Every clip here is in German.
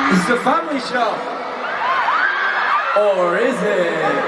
It's the family show. Or is it?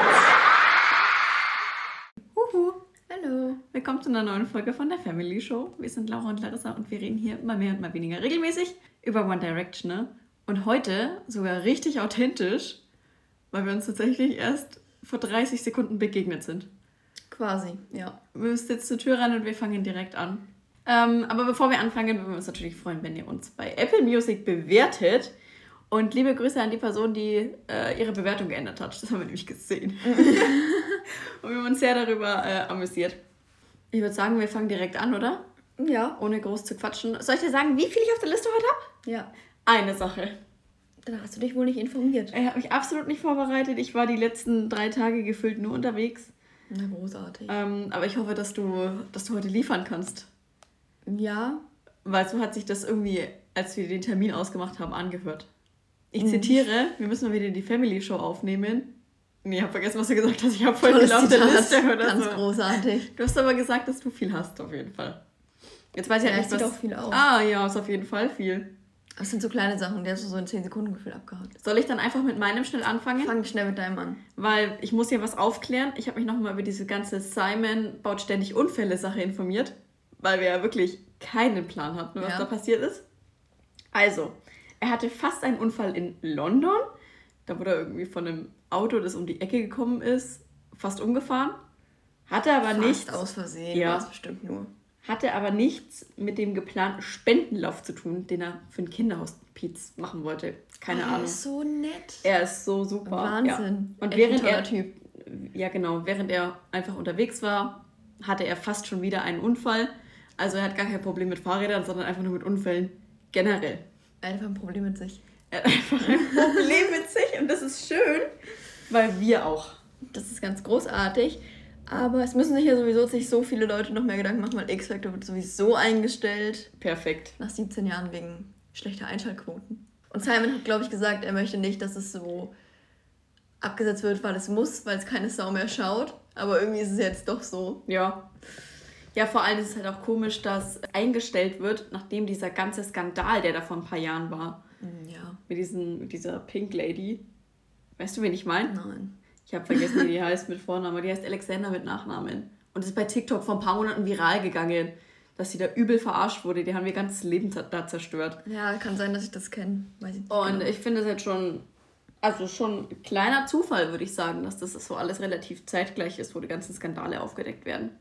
Hallo. Willkommen zu einer neuen Folge von der Family Show. Wir sind Laura und Larissa und wir reden hier mal mehr und mal weniger regelmäßig über One Direction. Ne? Und heute sogar richtig authentisch, weil wir uns tatsächlich erst vor 30 Sekunden begegnet sind. Quasi, ja. Wir müssen jetzt zur Tür rein und wir fangen direkt an. Aber bevor wir anfangen, würden wir uns natürlich freuen, wenn ihr uns bei Apple Music bewertet. Und liebe Grüße an die Person, die ihre Bewertung geändert hat. Das haben wir nämlich gesehen. Und wir haben uns sehr darüber amüsiert. Ich würde sagen, wir fangen direkt an, oder? Ja. Ohne groß zu quatschen. Soll ich dir sagen, wie viel ich auf der Liste heute habe? Ja. Eine Sache. Dann hast du dich wohl nicht informiert. Ich habe mich absolut nicht vorbereitet. Ich war die letzten 3 Tage gefühlt nur unterwegs. Na, großartig. Aber ich hoffe, dass du heute liefern kannst. Ja. Weil so hat sich das irgendwie, als wir den Termin ausgemacht haben, angehört. Ich zitiere, wir müssen mal wieder die Family Show aufnehmen. Nee, ich habe vergessen, was du gesagt hast. Ich habe voll viel auf der Liste oder Ganz so. großartig. Du hast aber gesagt, dass du viel hast, auf jeden Fall. Jetzt weiß ich ja, halt nicht, was... sieht auch viel aus. Ah, ja, ist auf jeden Fall viel. Das sind so kleine Sachen, die hast du so in 10 Sekunden gefühlt abgehauen. Soll ich dann einfach mit meinem schnell anfangen? Fang schnell mit deinem an. Weil ich muss hier was aufklären. Ich habe mich nochmal über diese ganze Simon baut ständig Unfälle-Sache informiert. Weil wir ja wirklich keinen Plan hatten, was da passiert ist. Also, er hatte fast einen Unfall in London. Da wurde er irgendwie von einem Auto, das um die Ecke gekommen ist, fast umgefahren. Hatte aber nichts... Fast aus Versehen, ja, war es bestimmt nur. Hatte aber nichts mit dem geplanten Spendenlauf zu tun, den er für ein Kinderhospiz machen wollte. Keine Ahnung. Er ist so nett. Er ist so super. Wahnsinn. Ja. Und während er... Typ. Ja, genau. Während er einfach unterwegs war, hatte er fast schon wieder einen Unfall. Also er hat gar kein Problem mit Fahrrädern, sondern einfach nur mit Unfällen generell. Er hat einfach ein Problem mit sich. Er hat einfach ein Problem mit sich und das ist schön, weil wir auch. Das ist ganz großartig. Aber es müssen sich ja sowieso sich so viele Leute noch mehr Gedanken machen, weil X-Factor wird sowieso eingestellt. Perfekt. Nach 17 Jahren wegen schlechter Einschaltquoten. Und Simon hat, glaube ich, gesagt, er möchte nicht, dass es so abgesetzt wird, weil es muss, weil es keine Sau mehr schaut. Aber irgendwie ist es jetzt doch so. Ja. Ja, vor allem ist es halt auch komisch, dass eingestellt wird, nachdem dieser ganze Skandal, der da vor ein paar Jahren war. Ja. Mit dieser Pink Lady. Weißt du, wen ich meine? Nein. Ich habe vergessen, wie die heißt mit Vornamen, aber die heißt Alexander mit Nachnamen. Und ist bei TikTok vor ein paar Monaten viral gegangen, dass sie da übel verarscht wurde. Die haben ihr ganzes Leben da zerstört. Ja, kann sein, dass ich das kenne. Weiß ich nicht Und genau. ich finde es jetzt schon ein kleiner Zufall, würde ich sagen, dass das so alles relativ zeitgleich ist, wo die ganzen Skandale aufgedeckt werden.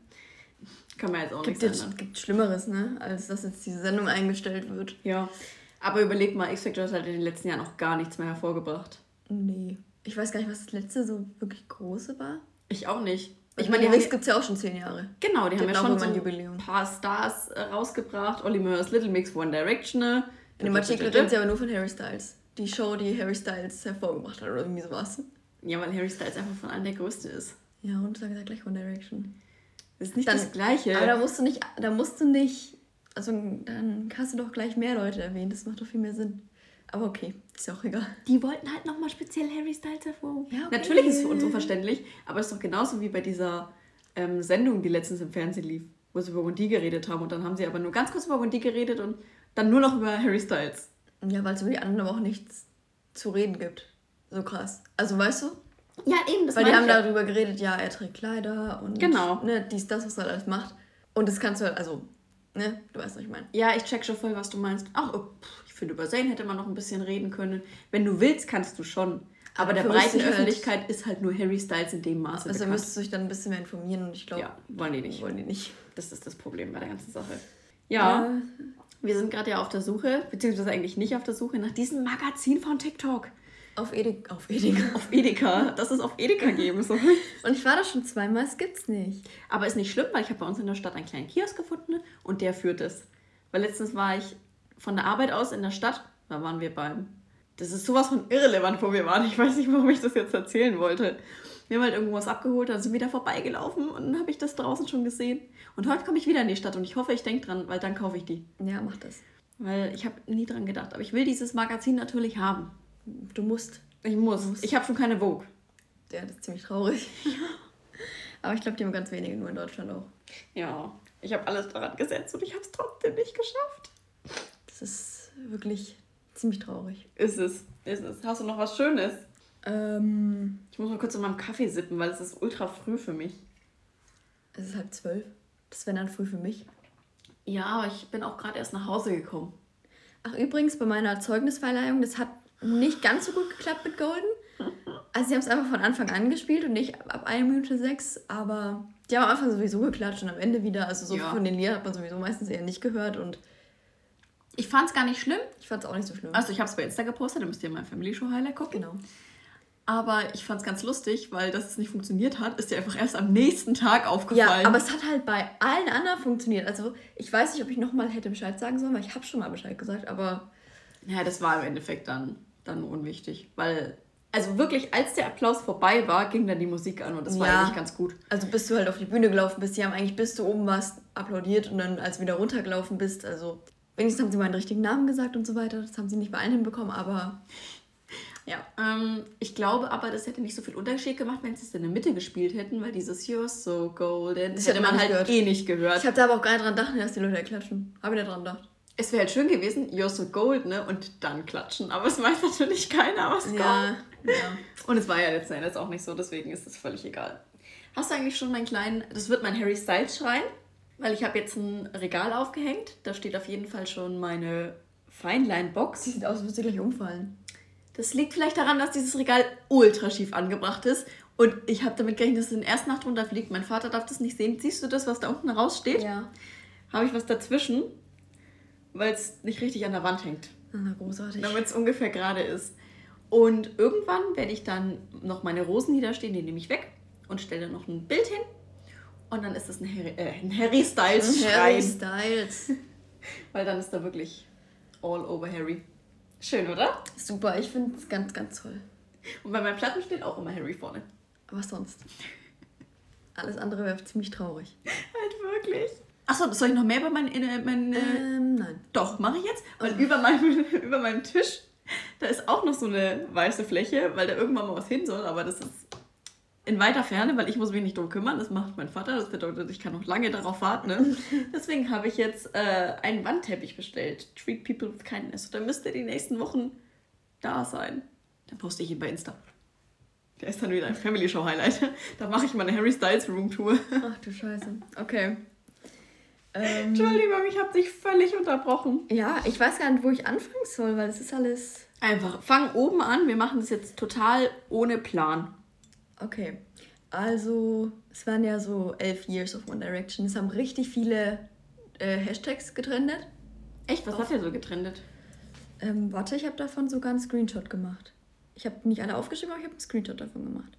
Kann man jetzt auch nichts ändern. Es gibt Schlimmeres, ne? Als dass jetzt diese Sendung eingestellt wird. Ja, aber überleg mal, X-Factor hat in den letzten Jahren auch gar nichts mehr hervorgebracht. Nee. Ich weiß gar nicht, was das letzte so wirklich große war. Ich auch nicht. Ich meine, die Mix gibt es ja auch schon 10 Jahre. Genau, die haben ja schon so Jubiläum. ein paar Stars rausgebracht. Olly Murs Little Mix, One Direction. In dem Artikel redet sie aber nur von Harry Styles. Die Show, die Harry Styles hervorgebracht hat oder irgendwie sowas. Ja, weil Harry Styles einfach von allen der Größte ist. Ja, und dann gesagt gleich One Direction. Das ist nicht das Gleiche. Aber da musst du nicht, also dann hast du doch gleich mehr Leute erwähnt, das macht doch viel mehr Sinn. Aber okay, ist ja auch egal. Die wollten halt nochmal speziell Harry Styles hervorheben. Ja, okay. Natürlich ist es für uns unverständlich, aber es ist doch genauso wie bei dieser Sendung, die letztens im Fernsehen lief, wo sie über One D geredet haben und dann haben sie aber nur ganz kurz über One D geredet und dann nur noch über Harry Styles. Ja, weil es über die anderen aber auch nichts zu reden gibt. So krass. Also weißt du? Ja, eben, das weil die haben darüber geredet, ja, er trägt Kleider und genau. Ne, das, was er alles macht. Und das kannst du halt, also, ne, du weißt, was ich meine. Ja, ich check schon voll, was du meinst. Ach, ich finde, über Zayn hätte man noch ein bisschen reden können. Wenn du willst, kannst du schon. Aber der breiten Öffentlichkeit ist halt nur Harry Styles in dem Maße bekannt. Also müsstest du dich dann ein bisschen mehr informieren und ich glaube... Ja, wollen die nicht. Das ist das Problem bei der ganzen Sache. Ja. Wir sind gerade ja auf der Suche, beziehungsweise eigentlich nicht auf der Suche, nach diesem Magazin von TikTok. Auf Edeka. Auf Edeka. Dass es auf Edeka geben soll. Und ich war da schon zweimal, es gibt's nicht. Aber ist nicht schlimm, weil ich habe bei uns in der Stadt einen kleinen Kiosk gefunden und der führt es. Weil letztens war ich von der Arbeit aus in der Stadt, da waren wir das ist sowas von irrelevant, wo wir waren. Ich weiß nicht, warum ich das jetzt erzählen wollte. Wir haben halt irgendwo was abgeholt, dann sind wir da vorbeigelaufen und dann habe ich das draußen schon gesehen. Und heute komme ich wieder in die Stadt und ich hoffe, ich denke dran, weil dann kaufe ich die. Ja, mach das. Weil ich habe nie dran gedacht. Aber ich will dieses Magazin natürlich haben. Du musst. Ich muss. Ich habe schon keine Vogue. Ja, das ist ziemlich traurig. Aber ich glaube, die haben ganz wenige nur in Deutschland auch. Ja, ich habe alles daran gesetzt und ich habe es trotzdem nicht geschafft. Das ist wirklich Ziemlich traurig. Ist es. Hast du noch was Schönes? Ähm, Ich muss mal kurz in meinem Kaffee sippen, weil es ist ultra früh für mich. Es ist 11:30. Das wäre dann früh für mich. Ja, aber ich bin auch gerade erst nach Hause gekommen. Ach, übrigens, bei meiner Zeugnisverleihung, das hat nicht ganz so gut geklappt mit Golden. Also sie haben es einfach von Anfang an gespielt und nicht ab 1:06, aber die haben am Anfang sowieso geklatscht und am Ende wieder. Also so Ja. von den Liedern hat man sowieso meistens eher nicht gehört und Ich fand es gar nicht schlimm. ich fand es auch nicht so schlimm. Also ich habe es bei Insta gepostet, da müsst ihr mein Family Show Highlight gucken. Genau. Aber ich fand es ganz lustig, weil dass es nicht funktioniert hat, ist dir einfach erst am nächsten Tag Ja, aufgefallen. aber es hat halt bei allen anderen funktioniert. Also ich weiß nicht, ob ich nochmal hätte Bescheid sagen sollen, weil ich habe schon mal Bescheid gesagt, aber Ja, das war im Endeffekt dann unwichtig. Weil, also wirklich, als der Applaus vorbei war, ging dann die Musik an und das war Ja. eigentlich ganz gut. also bis du halt auf die Bühne gelaufen bist, die haben eigentlich bis du oben warst applaudiert und dann als du wieder runtergelaufen bist, also wenigstens haben sie meinen richtigen Namen gesagt und so weiter. Das haben sie nicht bei allen hinbekommen, aber Ja, ich glaube aber, das hätte nicht so viel Unterschied gemacht, wenn sie es in der Mitte gespielt hätten, weil dieses You're so golden, das hätte man nicht halt gehört. eh nicht gehört. ich habe da aber auch gar nicht dran gedacht, dass die Leute klatschen. Habe ich nicht dran gedacht. Es wäre halt schön gewesen, You're so gold, ne, und dann klatschen. Aber es weiß natürlich keiner, was kommt. Ja. Und es war ja letzten Endes auch nicht so, deswegen ist es völlig egal. Hast du eigentlich schon meinen kleinen, das wird mein Harry Styles Schrein, weil ich habe jetzt ein Regal aufgehängt, da steht auf jeden Fall schon meine Feinlein-Box. Die sieht aus, als würde sie gleich umfallen. Das liegt vielleicht daran, dass dieses Regal ultra schief angebracht ist und ich habe damit gerechnet, dass es in der ersten Nacht runterfliegt. Mein Vater darf das nicht sehen. Siehst du das, was da unten raussteht? Ja. Habe ich was dazwischen, weil es nicht richtig an der Wand hängt. Na, großartig. Damit es ungefähr gerade ist. Und irgendwann werde ich dann noch meine Rosen niederstehen, die nehme ich weg und stelle dann noch ein Bild hin. Und dann ist das ein Harry Styles Harry Schrein. Styles. Weil dann ist da wirklich all over Harry. Schön, oder? Super, ich finde es ganz, ganz toll. Und bei meinen Platten steht auch immer Harry vorne. Was sonst? Alles andere wäre ziemlich traurig. Halt wirklich. Achso, soll ich noch mehr über Nein. Doch, mache ich jetzt. Weil über meinem Tisch, da ist auch noch so eine weiße Fläche, weil da irgendwann mal was hin soll. Aber das ist in weiter Ferne, weil ich muss mich nicht drum kümmern. Das macht mein Vater. Das bedeutet, ich kann noch lange darauf warten. Ne? Deswegen habe ich jetzt einen Wandteppich bestellt. Treat people with kindness. Da müsste die nächsten Wochen da sein. Dann poste ich ihn bei Insta. Der ist dann wieder ein Family Show Highlight. Da mache ich meine Harry Styles Room Tour. Ach du Scheiße. Okay. Entschuldigung, ich habe dich völlig unterbrochen. Ja, ich weiß gar nicht, wo ich anfangen soll, weil das ist alles... Einfach, fang oben an. Wir machen das jetzt total ohne Plan. Okay, also es waren ja so 11 Years of One Direction. Es haben richtig viele Hashtags getrendet. Echt, was hat der so getrendet? Warte, ich habe davon sogar einen Screenshot gemacht. Ich habe nicht alle aufgeschrieben, aber ich habe einen Screenshot davon gemacht.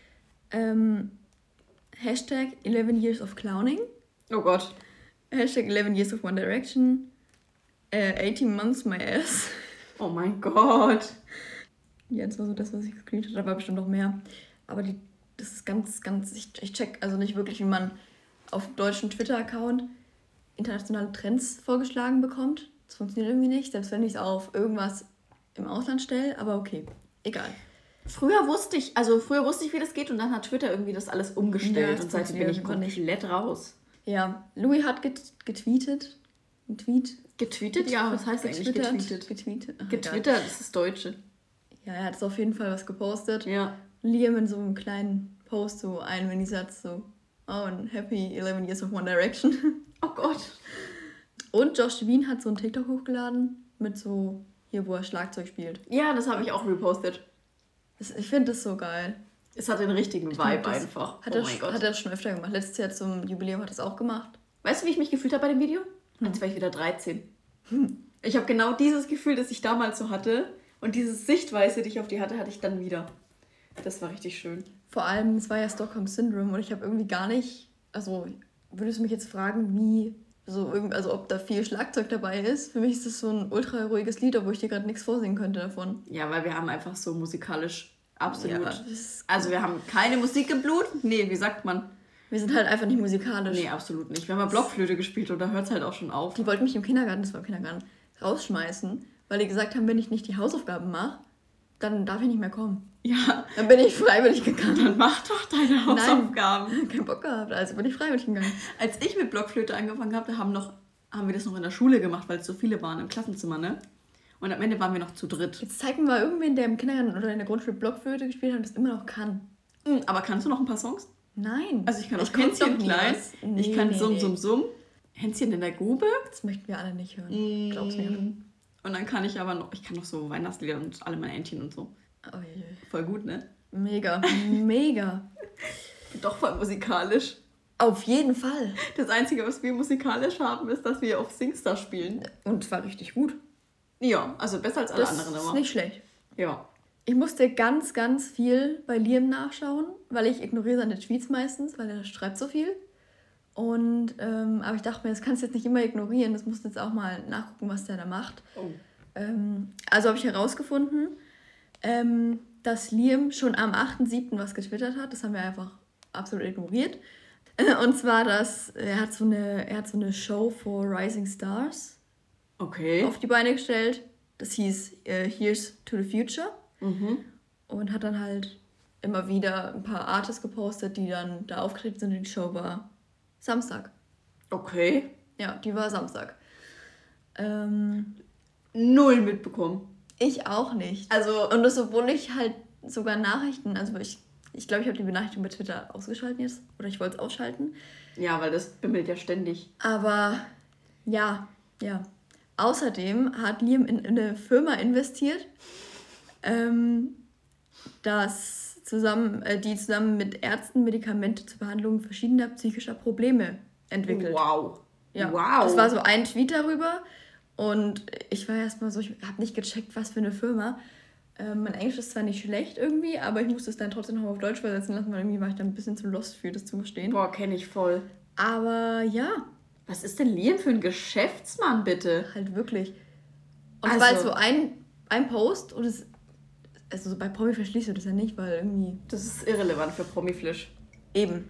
Hashtag 11 Years of Clowning. Oh Gott. Hashtag 11 Years of One Direction. 18 Months My Ass. Oh mein Gott. Ja, das war so das, was ich gescreenshot habe, war bestimmt noch mehr. Aber das ist ganz, ich check also nicht wirklich, wie man auf deutschen Twitter-Account internationale Trends vorgeschlagen bekommt. Das funktioniert irgendwie nicht, selbst wenn ich es auf irgendwas im Ausland stelle, aber okay, egal. Früher wusste ich, wie das geht und dann hat Twitter irgendwie das alles umgestellt Ja, das und seitdem bin ich funktioniert einfach komplett raus. Ja, Louis hat getweetet. Ein Tweet. Getweetet? Ja, was heißt eigentlich getweetet? Getweetet. Ach, Getwittert, das ist Deutsche. egal. Ja, er hat auf jeden Fall was gepostet. Ja. Liam in so einem kleinen Post, so einen Mini-Satz, so, oh, and happy 11 Years of One Direction. Oh Gott. Und Josh Devine hat so einen TikTok hochgeladen mit so, hier, wo er Schlagzeug spielt. Ja, das habe ich auch repostet. Ich finde das so geil. Es hat den richtigen Vibe einfach. Hat Oh er, mein Gott. Hat er schon öfter gemacht. Letztes Jahr zum Jubiläum hat er es auch gemacht. Weißt du, wie ich mich gefühlt habe bei dem Video? Als wäre ich wieder 13. Ich habe genau dieses Gefühl, das ich damals so hatte. Und diese Sichtweise, die ich auf die hatte, hatte ich dann wieder. Das war richtig schön. Vor allem, es war ja Stockholm Syndrome und ich habe irgendwie gar nicht, also würdest du mich jetzt fragen, wie, also ob da viel Schlagzeug dabei ist? Für mich ist das so ein ultra ruhiges Lied, obwohl ich dir gerade nichts vorsingen könnte davon. Ja, weil wir haben einfach so musikalisch absolut... Ja, das- also wir haben keine Musik im Blut. Nee, wie sagt man? Wir sind halt einfach nicht musikalisch. Nee, absolut nicht. Wir haben mal Blockflöte gespielt und da hört es halt auch schon auf. Die wollten mich im Kindergarten, das war im Kindergarten, rausschmeißen, weil die gesagt haben, wenn ich nicht die Hausaufgaben mache, dann darf ich nicht mehr kommen. Ja, Dann bin ich freiwillig gegangen. dann mach doch deine Hausaufgaben. Keinen Bock gehabt, also bin ich freiwillig gegangen. Als ich mit Blockflöte angefangen habe, da haben wir das noch in der Schule gemacht, weil es so viele waren im Klassenzimmer, ne? Und am Ende waren wir noch zu dritt. Jetzt zeig mir mal irgendwen, der im Kindergarten oder in der Grundschule Blockflöte gespielt hat und das immer noch kann. Aber kannst du noch ein paar Songs? Nein. Also ich kann auch konnte Hänschen doch nie klein. was. Ich kann Summ. Hänschen in der Grube. Das möchten wir alle nicht hören. Glaub's mir. Und dann kann ich aber noch, ich kann noch so Weihnachtslieder und alle meine Entchen und so. Oh je. Voll gut, ne? Mega, mega. Doch voll musikalisch. Auf jeden Fall. Das Einzige, was wir musikalisch haben, ist, dass wir auf Singstar spielen. Und zwar richtig gut. Ja, also besser als alle Das anderen ist immer. nicht schlecht. Ja. Ich musste ganz, ganz viel bei Liam nachschauen, weil ich ignoriere seine Tweets meistens, weil er schreibt so viel. Und aber ich dachte mir, das kannst du jetzt nicht immer ignorieren, das musst du jetzt auch mal nachgucken, was der da macht. Oh. Also habe ich herausgefunden, dass Liam schon am 8.7. was getwittert hat. Das haben wir einfach absolut ignoriert. Und zwar, dass er hat so eine Show for Rising Stars Okay. auf die Beine gestellt. Das hieß Here's to the Future. Mhm. Und hat dann halt immer wieder ein paar Artists gepostet, die dann da aufgetreten sind. Und die Show war Samstag. Okay. Ja, die war Samstag. Null mitbekommen. Ich auch nicht. Also, Und das, obwohl ich halt sogar Nachrichten, also ich glaube, ich habe die Benachrichtigung bei Twitter ausgeschaltet jetzt. Oder ich wollte es ausschalten. ja, weil das bimmelt ja ständig. Aber ja. Außerdem hat Liam in eine Firma investiert, die zusammen mit Ärzten Medikamente zur Behandlung verschiedener psychischer Probleme entwickelt. Wow. Ja, Wow. das war so ein Tweet darüber und ich war erstmal so, ich habe nicht gecheckt, was für eine Firma. Mein Englisch ist zwar nicht schlecht irgendwie, aber ich musste es dann trotzdem noch auf Deutsch übersetzen lassen, weil irgendwie war ich dann ein bisschen zu lost für, das zu verstehen. Boah, kenne ich voll. Aber ja, Was ist denn Liam für ein Geschäftsmann, bitte? halt wirklich. Und Also- es war halt so ein Post und also so bei Promi verschließt du das ja nicht, weil irgendwie Das ist irrelevant für Promiflish. eben.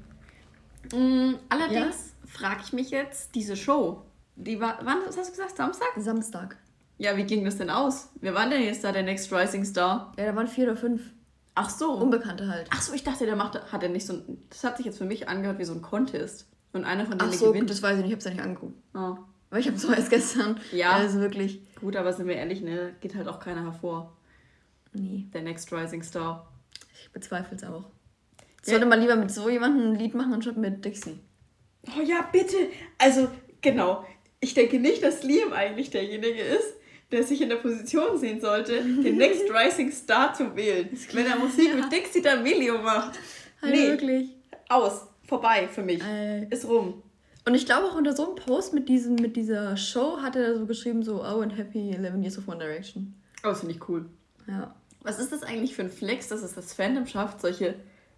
Allerdings frage ich mich jetzt, diese Show, die war, wann, was hast du gesagt, Samstag? Samstag. Ja, wie ging das denn aus? Wer war denn jetzt da der Next Rising Star? Ja, da waren 4 oder 5 Ach so. Unbekannte halt. Ach so, ich dachte, hat er nicht so ein, das hat sich jetzt für mich angehört wie so ein Contest. Und einer von denen Ach so, gewinnt. das weiß ich nicht, ich hab's ja nicht angeguckt. Oh. Weil ich hab's erst gestern. Ja. Also wirklich. Gut, aber sind wir ehrlich, ne, geht halt auch keiner hervor. Nee, Der Next Rising Star. ich bezweifle es auch. Ja. Sollte man lieber mit so jemandem ein Lied machen, anstatt mit Dixie. Oh ja, bitte. Also, genau. Ich denke nicht, dass Liam eigentlich derjenige ist, der sich in der Position sehen sollte, den Next Rising Star zu wählen. Wenn er Musik mit Dixie D'Amelio macht. Halt Nee, wirklich. aus. Vorbei für mich. Ist rum. Und ich glaube auch unter so einem Post mit dieser Show hat er so geschrieben, so, oh, and happy 11 years of One Direction. Oh, das finde ich cool. Ja. Was ist das eigentlich für ein Flex, dass es das Fandom schafft, solche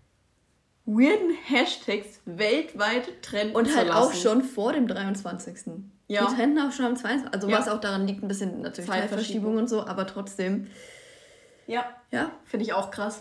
weirden Hashtags weltweit trennen Und zu halt lassen? auch schon vor dem 23. Ja. Die trennten auch schon am 22. Also Ja. was auch daran liegt, ein bisschen natürlich Zeitverschiebung. Zeitverschiebung und so, aber trotzdem. Ja, Ja. finde ich auch krass.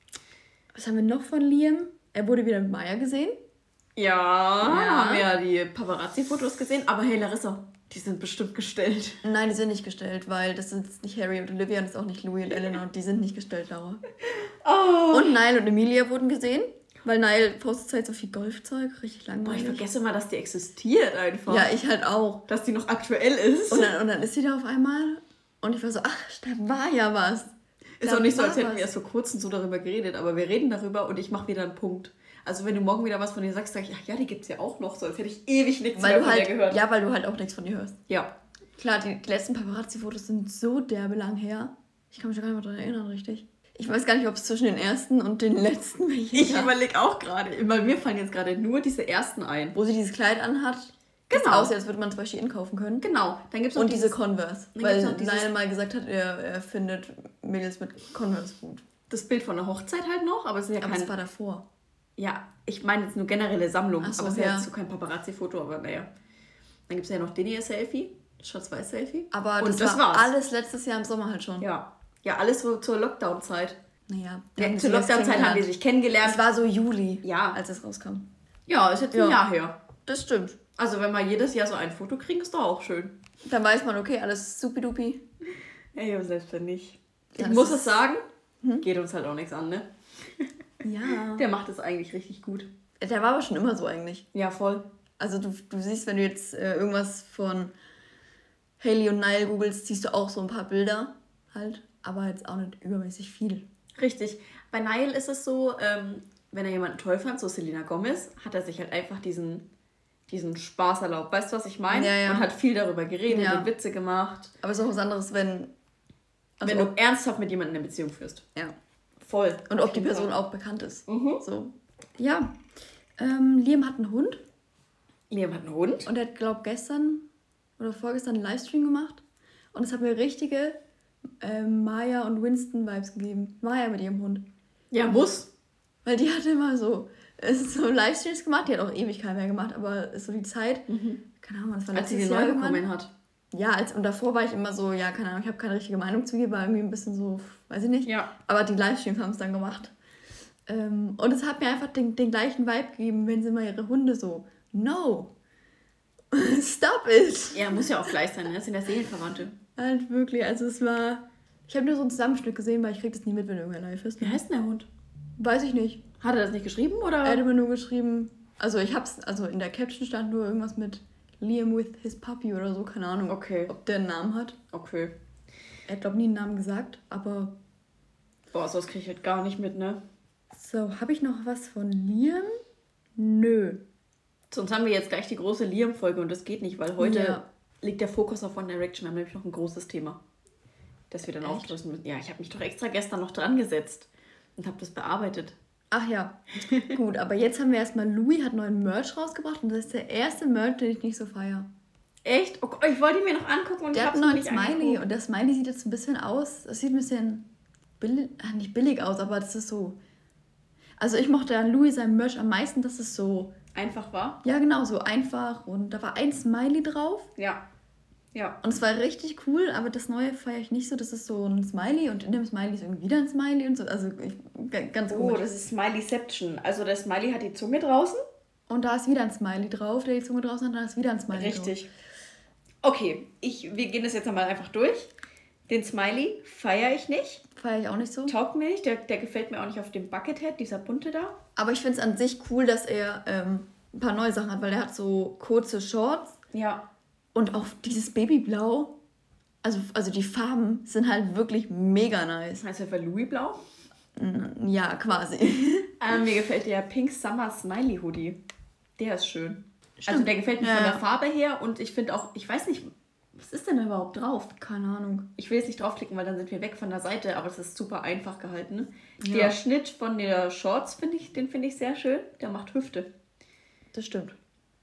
Was haben wir noch von Liam? Er wurde wieder mit Maya gesehen. Ja, Ja. haben wir ja die Paparazzi-Fotos gesehen. Aber hey, Larissa, die sind bestimmt gestellt. Nein, die sind nicht gestellt, weil das sind jetzt nicht Harry und Olivia und das ist auch nicht Louis und Eleanor. Die sind nicht gestellt, Laura. Oh. Und Niall und Emilia wurden gesehen, weil Niall postet halt so viel Golfzeug, richtig Boah, ich langweilig. vergesse mal, dass die existiert einfach. Ja, ich halt auch. Dass die noch aktuell ist. Und dann ist sie da auf einmal und ich war so, ach, da war ja was. Ist Da auch nicht so, war als hätten was. wir erst vor kurzem so darüber geredet, aber wir reden darüber und ich mache wieder einen Punkt. Also wenn du morgen wieder was von dir sagst, sag ich, ach ja, die gibt's ja auch noch, so als hätte ich ewig nichts Weil mehr du von halt, der gehört. ja, weil du halt auch nichts von dir hörst. Ja. Klar, die letzten Paparazzi-Fotos sind so derbe lang her. Ich kann mich schon gar nicht mehr daran erinnern, richtig. Ich weiß gar nicht, ob es zwischen den ersten und den letzten welche Ich gab. überlege auch gerade, weil mir fallen jetzt gerade nur diese ersten ein. Wo sie dieses Kleid anhat. Das Genau. aussieht, als würde man es bei Shein kaufen können. Genau, dann gibt's noch Und diese dieses, Converse. Dann Weil gibt's noch dieses- Niall mal gesagt hat, er findet Mädels mit Converse gut. das Bild von der Hochzeit halt noch, aber es ist ja Aber kein... es war davor. Ja, ich meine jetzt nur generelle Sammlung, Ach so, aber es ist ja ja. jetzt so kein Paparazzi-Foto, aber naja. Dann gibt es ja noch den ihr Selfie, das Schwarz-Weiß-Selfie. Aber Und das, das war war's. alles letztes Jahr im Sommer halt schon. Ja. Ja, alles so zur Lockdown-Zeit. Naja. Ja, zur Lockdown-Zeit haben die sich kennengelernt. Es war so Juli, Ja. als es rauskam. Ja, ist jetzt Ja. ein Jahr her. Das stimmt. Also wenn wir jedes Jahr so ein Foto kriegen, ist doch auch schön. Dann weiß man, okay, alles supidupi. Ey, aber selbst wenn nicht. Ich Das muss ist- es sagen, geht uns halt auch nichts an, ne? Ja. Der macht es eigentlich richtig gut. Der war aber schon immer so eigentlich. Ja, voll. Also du siehst, wenn du jetzt irgendwas von Hailey und Niall googelst, siehst du auch so ein paar Bilder halt, aber jetzt auch nicht übermäßig viel. Richtig. Bei Niall ist es so, wenn er jemanden toll fand, so Selena Gomez, hat er sich halt einfach diesen Spaß erlaubt. Weißt du, was ich meine? Ja, ja. Und hat viel darüber geredet Ja. und Witze gemacht. Aber es ist auch was anderes, wenn... Wenn du ernsthaft mit jemandem eine Beziehung führst. Ja. Voll. Und Auf ob die jeden Person Fall. auch bekannt ist. Mhm. So. Ja. Liam hat einen Hund Liam hat einen Hund. und er hat, glaube gestern oder vorgestern einen Livestream gemacht. Und es hat mir richtige Maya und Winston-Vibes gegeben. Maya mit ihrem Hund. Ja, muss. Weil die hat immer so, es ist so Livestreams gemacht, die hat auch ewig keinen mehr gemacht, aber ist so die Zeit, keine Ahnung, das war Als sie letztes den Jahr neu irgendwann. bekommen hat. Ja, und davor war ich immer so, ja, keine Ahnung, ich habe keine richtige Meinung zu ihr, war irgendwie ein bisschen so, weiß ich nicht. Ja. Aber die Livestreams haben es dann gemacht. Und es hat mir einfach den gleichen Vibe gegeben, wenn sie mal ihre Hunde so, no, stop it. Ja, muss ja auch gleich sein, ne? Das sind ja Seelenverwandte. Halt wirklich, also es war, ich habe nur so ein Zusammenschnitt gesehen, weil ich krieg das nie mit, wenn irgendwer live ist. Wie heißt denn der Hund? Weiß ich nicht. Hat er das nicht geschrieben, oder? Er hatte mir nur geschrieben, also in der Caption stand nur irgendwas mit Liam with his puppy oder so, keine Ahnung, Okay. ob der einen Namen hat. Okay. Er hat, glaube ich, nie einen Namen gesagt, aber Boah, sowas kriege ich halt gar nicht mit, ne? so, habe ich noch was von Liam? Nö. Sonst haben wir jetzt gleich die große Liam-Folge und das geht nicht, weil heute Ja. liegt der Fokus auf One Direction. Wir haben nämlich noch ein großes Thema, das wir dann Echt? aufdrücken müssen. Ja, ich habe mich doch extra gestern noch dran gesetzt und habe das bearbeitet. Ach ja, gut, aber jetzt haben wir erstmal, Louis hat neuen Merch rausgebracht und das ist der erste Merch, den ich nicht so feiere. Echt? Oh, Gott, ich wollte ihn mir noch angucken und Der ich hat habe einen es neuen nicht Smiley angeguckt. und der Smiley sieht jetzt ein bisschen aus, es sieht ein bisschen nicht billig aus, aber das ist so, also ich mochte an Louis seinem Merch am meisten, dass es so, Einfach war? ja genau, so einfach und da war ein Smiley drauf Ja. Ja. und es war richtig cool, aber das neue feiere ich nicht so, das ist so ein Smiley und in dem Smiley ist irgendwie wieder ein Smiley und so, also ganz Oh, komisch. das ist Smileyception. Also der Smiley hat die Zunge draußen. Und da ist wieder ein Smiley drauf, der die Zunge draußen hat, da ist wieder ein Smiley drauf. Richtig. Okay, wir gehen das jetzt einmal einfach durch. Den Smiley feiere ich nicht. Feiere ich auch nicht so. Taugt mir nicht. Der gefällt mir auch nicht auf dem Buckethead, dieser bunte da. Aber ich finde es an sich cool, dass er ein paar neue Sachen hat, weil er hat so kurze Shorts Ja. und auch dieses Babyblau. Also die Farben sind halt wirklich mega nice. Heißt der für Louis Blau? Ja, quasi. Mir gefällt der Pink Summer Smiley Hoodie. Der ist schön. Also Stimmt. der gefällt mir Ja, von der ja. Farbe her und ich finde auch, ich weiß nicht, was ist denn da überhaupt drauf? Keine Ahnung. Ich will jetzt nicht draufklicken, weil dann sind wir weg von der Seite, aber es ist super einfach gehalten. Ja. Der Schnitt von der Shorts, den finde ich sehr schön. Der macht Hüfte. Das stimmt.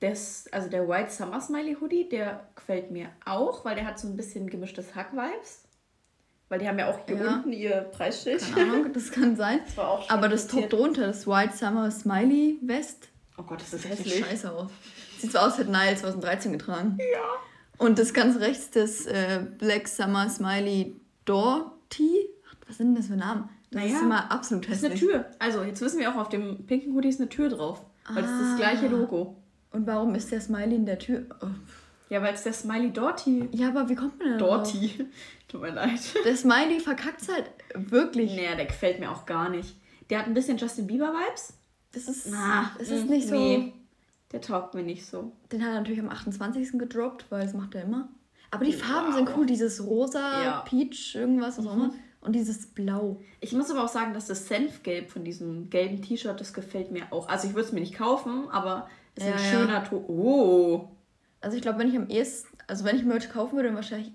Also der White Summer Smiley Hoodie, der gefällt mir auch, weil der hat so ein bisschen gemischtes Hack-Vibes. Weil die haben ja auch hier Ja. unten ihr Preisschild. Keine Ahnung, das kann sein. Das war auch schon Aber das Top notiert. drunter, das White Summer Smiley Vest, Oh Gott, das ist sieht hässlich. scheiße aus. Sieht so aus, als hätte Niall 2013 getragen. Ja. Und das ganz rechts, das Black Summer Smiley Door Tee. Was sind denn das für Namen? Das Naja, ist immer absolut Das ist eine hässlich. Tür. Also, jetzt wissen wir auch, auf dem pinken Hoodie ist eine Tür drauf. Weil das ist Ah. das gleiche Logo. Und warum ist der Smiley in der Tür? Oh. Ja, weil es der Smiley Dorty. Ja, aber wie kommt man denn da drauf? Dorty. Tut mir leid. Der Smiley verkackt halt wirklich. Nee, der gefällt mir auch gar nicht. Der hat ein bisschen Justin Bieber-Vibes. Das ist, Na, das ist nicht so. Nee, der taugt mir nicht so. Den hat er natürlich am 28. gedroppt, weil das macht er immer. Aber die Farben Wow. sind cool. Dieses rosa, Ja. Peach, irgendwas, was auch immer. Und dieses Blau. Ich muss aber auch sagen, dass das Senfgelb von diesem gelben T-Shirt, das gefällt mir auch. Also ich würde es mir nicht kaufen, aber es ist ein Ja, ja. schöner Ton. Oh, Also ich glaube, wenn ich am ehesten, also wenn ich Merch kaufen würde, dann wahrscheinlich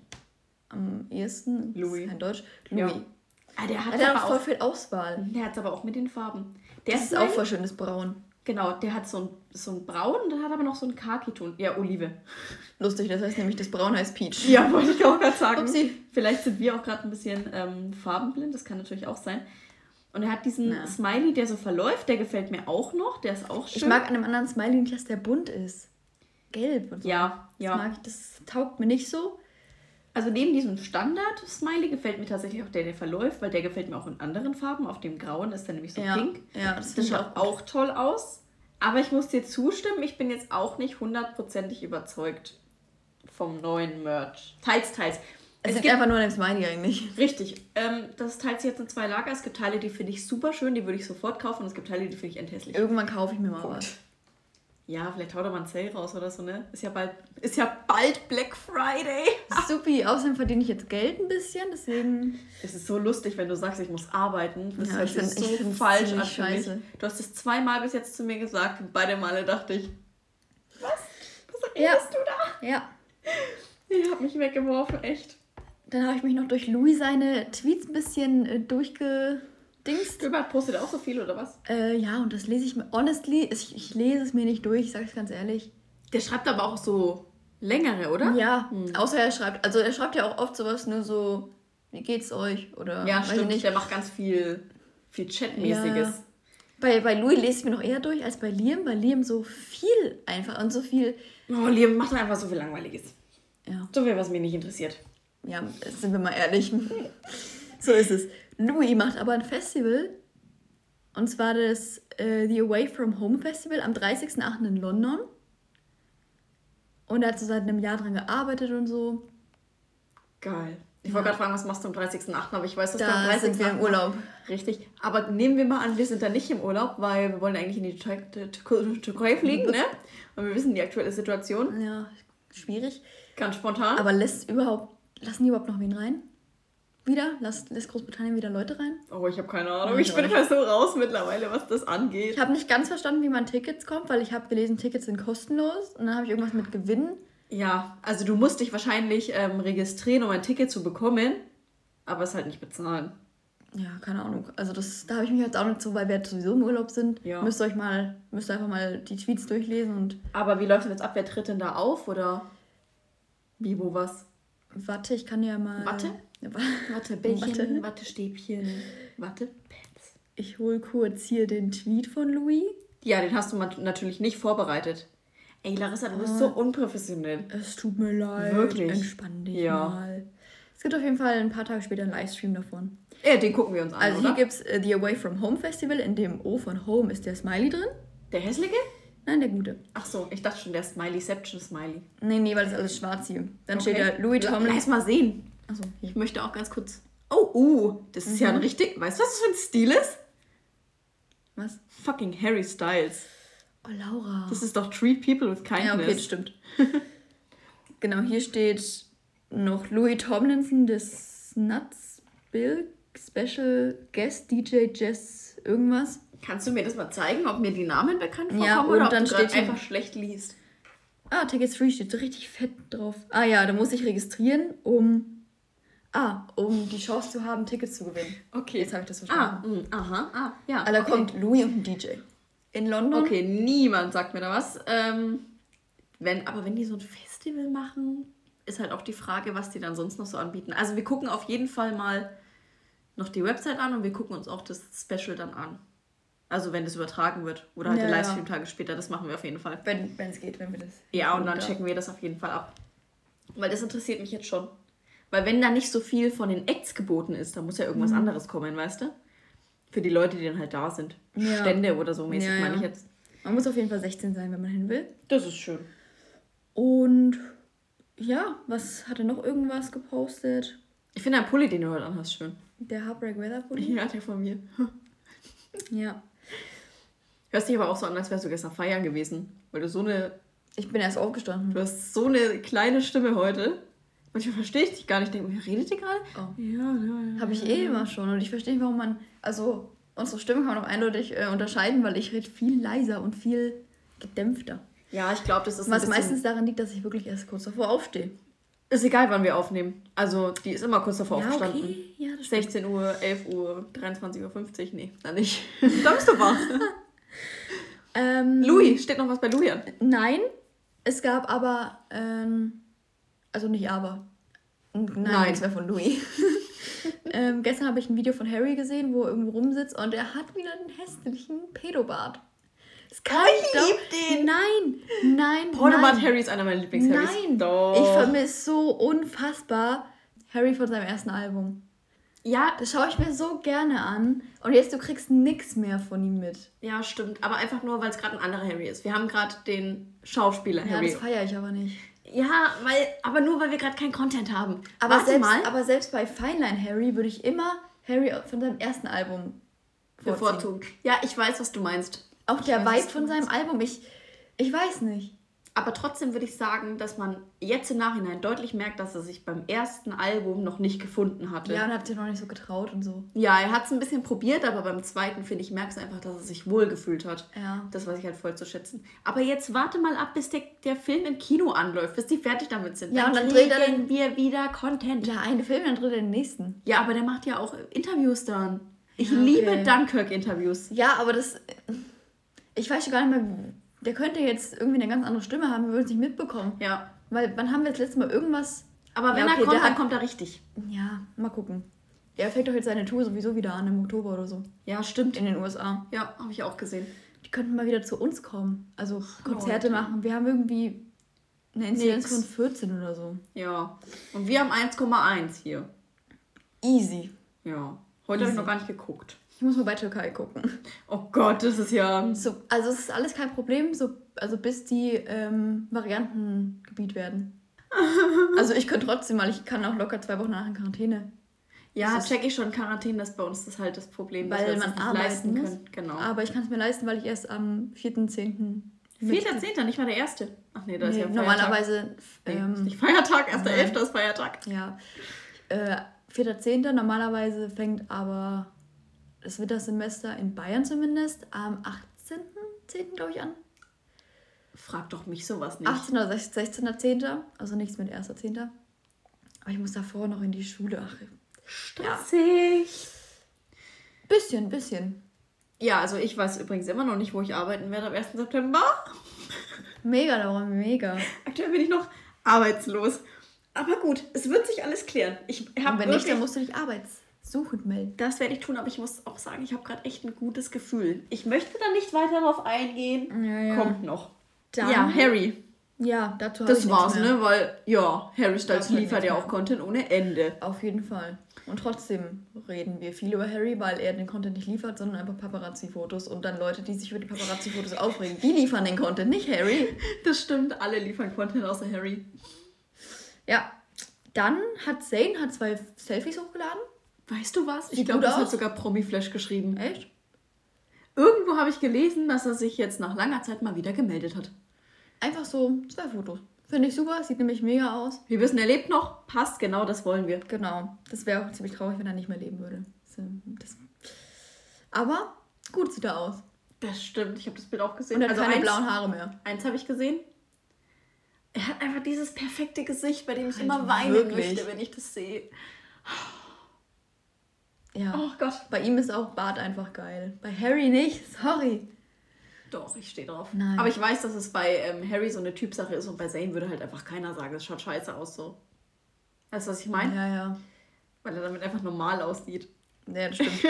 am ehesten, Louis. das ist kein Deutsch, Ja. Louis. ah, der hat Der hat aber auch voll auch, viel Auswahl. der hat's aber auch mit den Farben. Der Das ist auch Smiley- voll schönes Braun. Genau, der hat so ein Braun und dann hat aber noch so einen Khaki-Ton. Ja, Olive. Lustig, das heißt nämlich, das Braun heißt Peach. Ja, wollte ich auch gerade sagen. Upsi. Vielleicht sind wir auch gerade ein bisschen farbenblind, das kann natürlich auch sein. Und er hat diesen Ja. Smiley, der so verläuft, der gefällt mir auch noch, der ist auch schön. Ich mag an einem anderen Smiley nicht, dass der bunt ist. Gelb und so. Ja, Das, ja. mag ich, das taugt mir nicht so. Also neben diesem Standard-Smiley gefällt mir tatsächlich auch der verläuft, weil der gefällt mir auch in anderen Farben. Auf dem grauen ist der nämlich so Ja, pink. ja, das Das finde ich schaut auch toll aus. Aber ich muss dir zustimmen, ich bin jetzt auch nicht hundertprozentig überzeugt vom neuen Merch. Teils, teils. Es Es liegt gibt einfach nur an dem Smiley eigentlich. Richtig. Das teilt sich jetzt in zwei Lager. Es gibt Teile, die finde ich super schön, die würde ich sofort kaufen. Und es gibt Teile, die finde ich endhässlich. Irgendwann kaufe ich mir mal was. Ja, vielleicht haut er mal ein Sale raus oder so, ne? Ist ja bald Black Friday. Supi, außerdem verdiene ich jetzt Geld ein bisschen, deswegen... Es ist so lustig, wenn du sagst, ich muss arbeiten. Das Ja, hört ich sich find- ich so find's falsch ziemlich an für mich. scheiße. Du hast es 2-mal bis jetzt zu mir gesagt und beide Male dachte ich, was Ja. redest du da? Ja. Ich hab mich weggeworfen, echt. Dann habe ich mich noch durch Louis seine Tweets ein bisschen durchgedingst. Gilbert postet auch so viel, oder was? Ja, und das lese ich mir, honestly, ich lese es mir nicht durch, ich sage es ganz ehrlich. Der schreibt aber auch so längere, oder? Ja, außer er schreibt ja auch oft sowas nur so, wie geht's euch? Oder Ja, weiß ich stimmt. nicht. Der macht ganz viel Chatmäßiges. Ja. Bei Louis lese ich mir noch eher durch als bei Liam. Bei Liam so viel einfach und so viel. Oh, Liam macht einfach so viel Langweiliges. Ja, So viel, was mich nicht interessiert. ja, sind wir mal ehrlich. So ist es. Louis macht aber ein Festival. Und zwar das The Away From Home Festival am 30.08. in London. Und er hat so seit einem Jahr dran gearbeitet und so. Geil. Ich wollte gerade fragen, was machst du am 30.08., aber ich weiß, dass du am Da 30.08. sind wir im Urlaub. Richtig. Aber nehmen wir mal an, wir sind da nicht im Urlaub, weil wir wollen eigentlich in die Türkei fliegen, ne? Und wir wissen die aktuelle Situation. Ja, schwierig. Ganz spontan. Aber lassen die überhaupt noch wen rein? Wieder? Lässt Großbritannien wieder Leute rein? Oh, ich habe keine Ahnung. Ja, Ich ich bin auch halt so raus mittlerweile, was das angeht. Ich habe nicht ganz verstanden, wie man Tickets kommt, weil ich habe gelesen, Tickets sind kostenlos. Und dann habe ich irgendwas mit Gewinnen. Ja, also du musst dich wahrscheinlich registrieren, um ein Ticket zu bekommen, aber es halt nicht bezahlen. Ja, keine Ahnung. Also da habe ich mich jetzt auch nicht so, weil wir jetzt sowieso im Urlaub sind. Ja. Müsst ihr einfach mal die Tweets durchlesen und Aber wie läuft denn jetzt ab? Wer tritt denn da auf? Oder wie, wo, was? warte, ich kann ja mal... Watte? Ja, Wattebällchen, Wattestäbchen, Wattepads. Ich hole kurz hier den Tweet von Louis. Ja, den hast du natürlich nicht vorbereitet. Ey, Larissa, du bist so unprofessionell. Es tut mir leid. Wirklich? Entspann dich Ja. mal. Es gibt auf jeden Fall ein paar Tage später einen Livestream davon. Ja, den gucken wir uns an, Also oder? hier gibt es The Away From Home Festival. In dem O von Home ist der Smiley drin. Der hässliche? Nein, der gute. Ach so, ich dachte schon, der Smileyception Smiley. Nee, weil das ist alles schwarz hier. Dann steht da Louis Lass Tomlin. mal sehen. Achso, hier. Ich möchte auch ganz kurz... Oh, das ist ja ein richtig... Weißt du, was das für ein Stil ist? Was? Fucking Harry Styles. Oh, Laura. Das ist doch Treat People with Kindness. Ja, okay, das stimmt. Genau, hier steht noch Louis Tomlinson, des Nuts Bilk Special Guest DJ Jess irgendwas. Kannst du mir das mal zeigen, ob mir die Namen bekannt vorkommen Ja, und oder ob dann du gerade steht hier- einfach schlecht liest? Ah, Tickets Free steht so richtig fett drauf. Ah ja, da muss ich registrieren, um die Chance zu haben, Tickets zu gewinnen. Okay. Jetzt habe ich das verstanden. Ja. Da okay. kommt Louis und ein DJ. In London. Okay, niemand sagt mir da was. Wenn die so ein Festival machen, ist halt auch die Frage, was die dann sonst noch so anbieten. Also wir gucken auf jeden Fall mal noch die Website an und wir gucken uns auch das Special dann an. Also wenn das übertragen wird. Oder halt Ja, der ja. Livestream Tage später, das machen wir auf jeden Fall. Wenn es geht, wenn wir das. Ja, und dann da. checken wir das auf jeden Fall ab. Weil das interessiert mich jetzt schon. Weil wenn da nicht so viel von den Acts geboten ist, dann muss ja irgendwas anderes kommen, weißt du? Für die Leute, die dann halt da sind. Ja. Stände oder so mäßig, Ja, meine ich ja. jetzt. Man muss auf jeden Fall 16 sein, wenn man hin will. Das ist schön. Und ja, was hat er noch irgendwas gepostet? Ich finde deinen Pulli, den du heute anhast, schön. Der Heartbreak Weather Pulli? Ja, der von mir. Ja. Hörst dich aber auch so an, als wärst du gestern feiern gewesen. Weil du Ich bin erst aufgestanden. du hast so eine kleine Stimme heute. Manchmal verstehe ich dich gar nicht. Ich denke, redet ihr gerade? Oh. Ja. Habe ich immer schon. Und ich verstehe nicht, warum man. Also, unsere Stimme kann man auch eindeutig unterscheiden, weil ich rede viel leiser und viel gedämpfter. Ja, ich glaube, das ist Was ein bisschen... meistens daran liegt, dass ich wirklich erst kurz davor aufstehe. Ist egal, wann wir aufnehmen. Also, die ist immer kurz davor Ja, aufgestanden. okay. Ja, das stimmt. 16 Uhr, 11 Uhr, 23.50 Uhr. Nee, dann nicht. Da bist du wach. Louis, steht noch was bei Louis an? Nein, es gab aber, also nicht aber. Nein, nichts mehr von Louis. Gestern habe ich ein Video von Harry gesehen, wo er irgendwo rumsitzt und er hat wieder einen hässlichen Pedobart. Das kann ich lieb den. Nein. Pornomat Harry ist einer meiner Lieblings-Harrys. Nein, Doch. ich vermisse so unfassbar Harry von seinem ersten Album. Ja, Das schaue ich mir so gerne an und jetzt du kriegst nichts mehr von ihm mit. ja, stimmt. Aber einfach nur, weil es gerade ein anderer Harry ist. Wir haben gerade den Schauspieler Ja, Harry. das feiere ich aber nicht. Ja, aber nur, weil wir gerade keinen Content haben. Aber Warte mal. aber selbst bei Fineline Harry würde ich immer Harry von seinem ersten Album vorziehen. Bevorzugt. Ja, ich weiß, was du meinst. Auch der weiß, Vibe was von du seinem Album. Ich weiß nicht. Aber trotzdem würde ich sagen, dass man jetzt im Nachhinein deutlich merkt, dass er sich beim ersten Album noch nicht gefunden hatte. Ja, und hat sich noch nicht so getraut und so. Ja, er hat es ein bisschen probiert, aber beim zweiten, finde ich, merkst du einfach, dass er sich wohlgefühlt hat. Ja. Das weiß ich halt voll zu schätzen. Aber jetzt warte mal ab, bis der Film im Kino anläuft, bis die fertig damit sind. Ja, und dann dreht er kriegen wir wieder Content. Der eine Film, dann dreht er den nächsten. Ja, aber der macht ja auch Interviews dann. Ich Ja, okay. liebe Dunkirk-Interviews. Ja, aber das... Ich weiß schon gar nicht mehr... Der könnte jetzt irgendwie eine ganz andere Stimme haben, wir würden es nicht mitbekommen. Ja. Weil, wann haben wir das letzte Mal irgendwas... Aber wenn Ja, okay, er kommt, der dann hat- kommt er richtig. Ja, mal gucken. Er fängt doch jetzt seine Tour sowieso wieder an im Oktober oder so. Ja, stimmt. In den USA. Ja, habe ich auch gesehen. Die könnten mal wieder zu uns kommen. Also Konzerte Leute. machen. Wir haben irgendwie eine Inzidenz Nix. von 14 oder so. Ja. Und wir haben 1,1 hier. Easy. Ja. Heute habe ich noch gar nicht geguckt. Ich muss mal bei Türkei gucken. Oh Gott, das ist ja... So, also es ist alles kein Problem, so, also bis die Variantengebiet werden. Also ich könnte trotzdem, weil ich kann auch locker 2 Wochen nach in Quarantäne. Ja, Das ist- check ich schon. Quarantäne ist bei uns das halt das Problem, dass Weil wir uns man das nicht arbeiten leisten muss. können. Genau. Aber ich kann es mir leisten, weil ich erst am 4.10. 4.10., nicht mal der erste. Ach nee, da ist Nee, ja Feiertag. normalerweise, Nee, ist nicht Feiertag, 1.11. ist Feiertag. ja, 4.10. Normalerweise fängt aber das Wintersemester in Bayern zumindest am 18.10. glaube ich an. Frag doch mich sowas nicht. 18. oder 16.10. Also nichts mit 1.10. Aber ich muss davor noch in die Schule. Ach, Stressig. Bisschen. Ja, also ich weiß übrigens immer noch nicht, wo ich arbeiten werde am 1. September. Mega, Laura, mega. Aktuell bin ich noch arbeitslos. Aber gut, es wird sich alles klären. Ich Und habe wenn nicht, wirklich... dann musst du dich arbeitssuchend melden. Das werde ich tun, aber ich muss auch sagen, ich habe gerade echt ein gutes Gefühl. Ich möchte da nicht weiter drauf eingehen. Ja. Kommt noch. Dann- Ja, Harry. Ja, dazu habe Das ich war's, nichts mehr. ne? Weil, ja, Harry Styles Dazu liefert nichts ja mehr. auch Content ohne Ende. Auf jeden Fall. Und trotzdem reden wir viel über Harry, weil er den Content nicht liefert, sondern einfach Paparazzi-Fotos. Und dann Leute, die sich über die Paparazzi-Fotos aufregen, die liefern den Content, nicht Harry. Das stimmt, alle liefern Content außer Harry. Ja, dann hat Zayn 2 Selfies hochgeladen. Weißt du was? Ich Sieht glaube, gut das hat aus. sogar Promi-Flash geschrieben. Echt? Irgendwo habe ich gelesen, dass er sich jetzt nach langer Zeit mal wieder gemeldet hat. Einfach so 2 Fotos. Finde ich super, sieht nämlich mega aus. Wir wissen, er lebt noch. Passt, genau das wollen wir. Genau. Das wäre auch ziemlich traurig, wenn er nicht mehr leben würde. Aber gut sieht er aus. Das stimmt, ich habe das Bild auch gesehen. Und er hat keine eins, blauen Haare mehr. eins habe ich gesehen. Er hat einfach dieses perfekte Gesicht, bei dem ich Halt immer weinen wirklich. möchte, wenn ich das sehe. Ja. Oh Gott. Bei ihm ist auch Bart einfach geil. Bei Harry nicht, sorry. Doch, ich stehe drauf. Nein. Aber ich weiß, dass es bei Harry so eine Typsache ist und bei Zayn würde halt einfach keiner sagen, es schaut scheiße aus so. Weißt du, was ich meine? Ja, ja. Weil er damit einfach normal aussieht. Ja, das stimmt.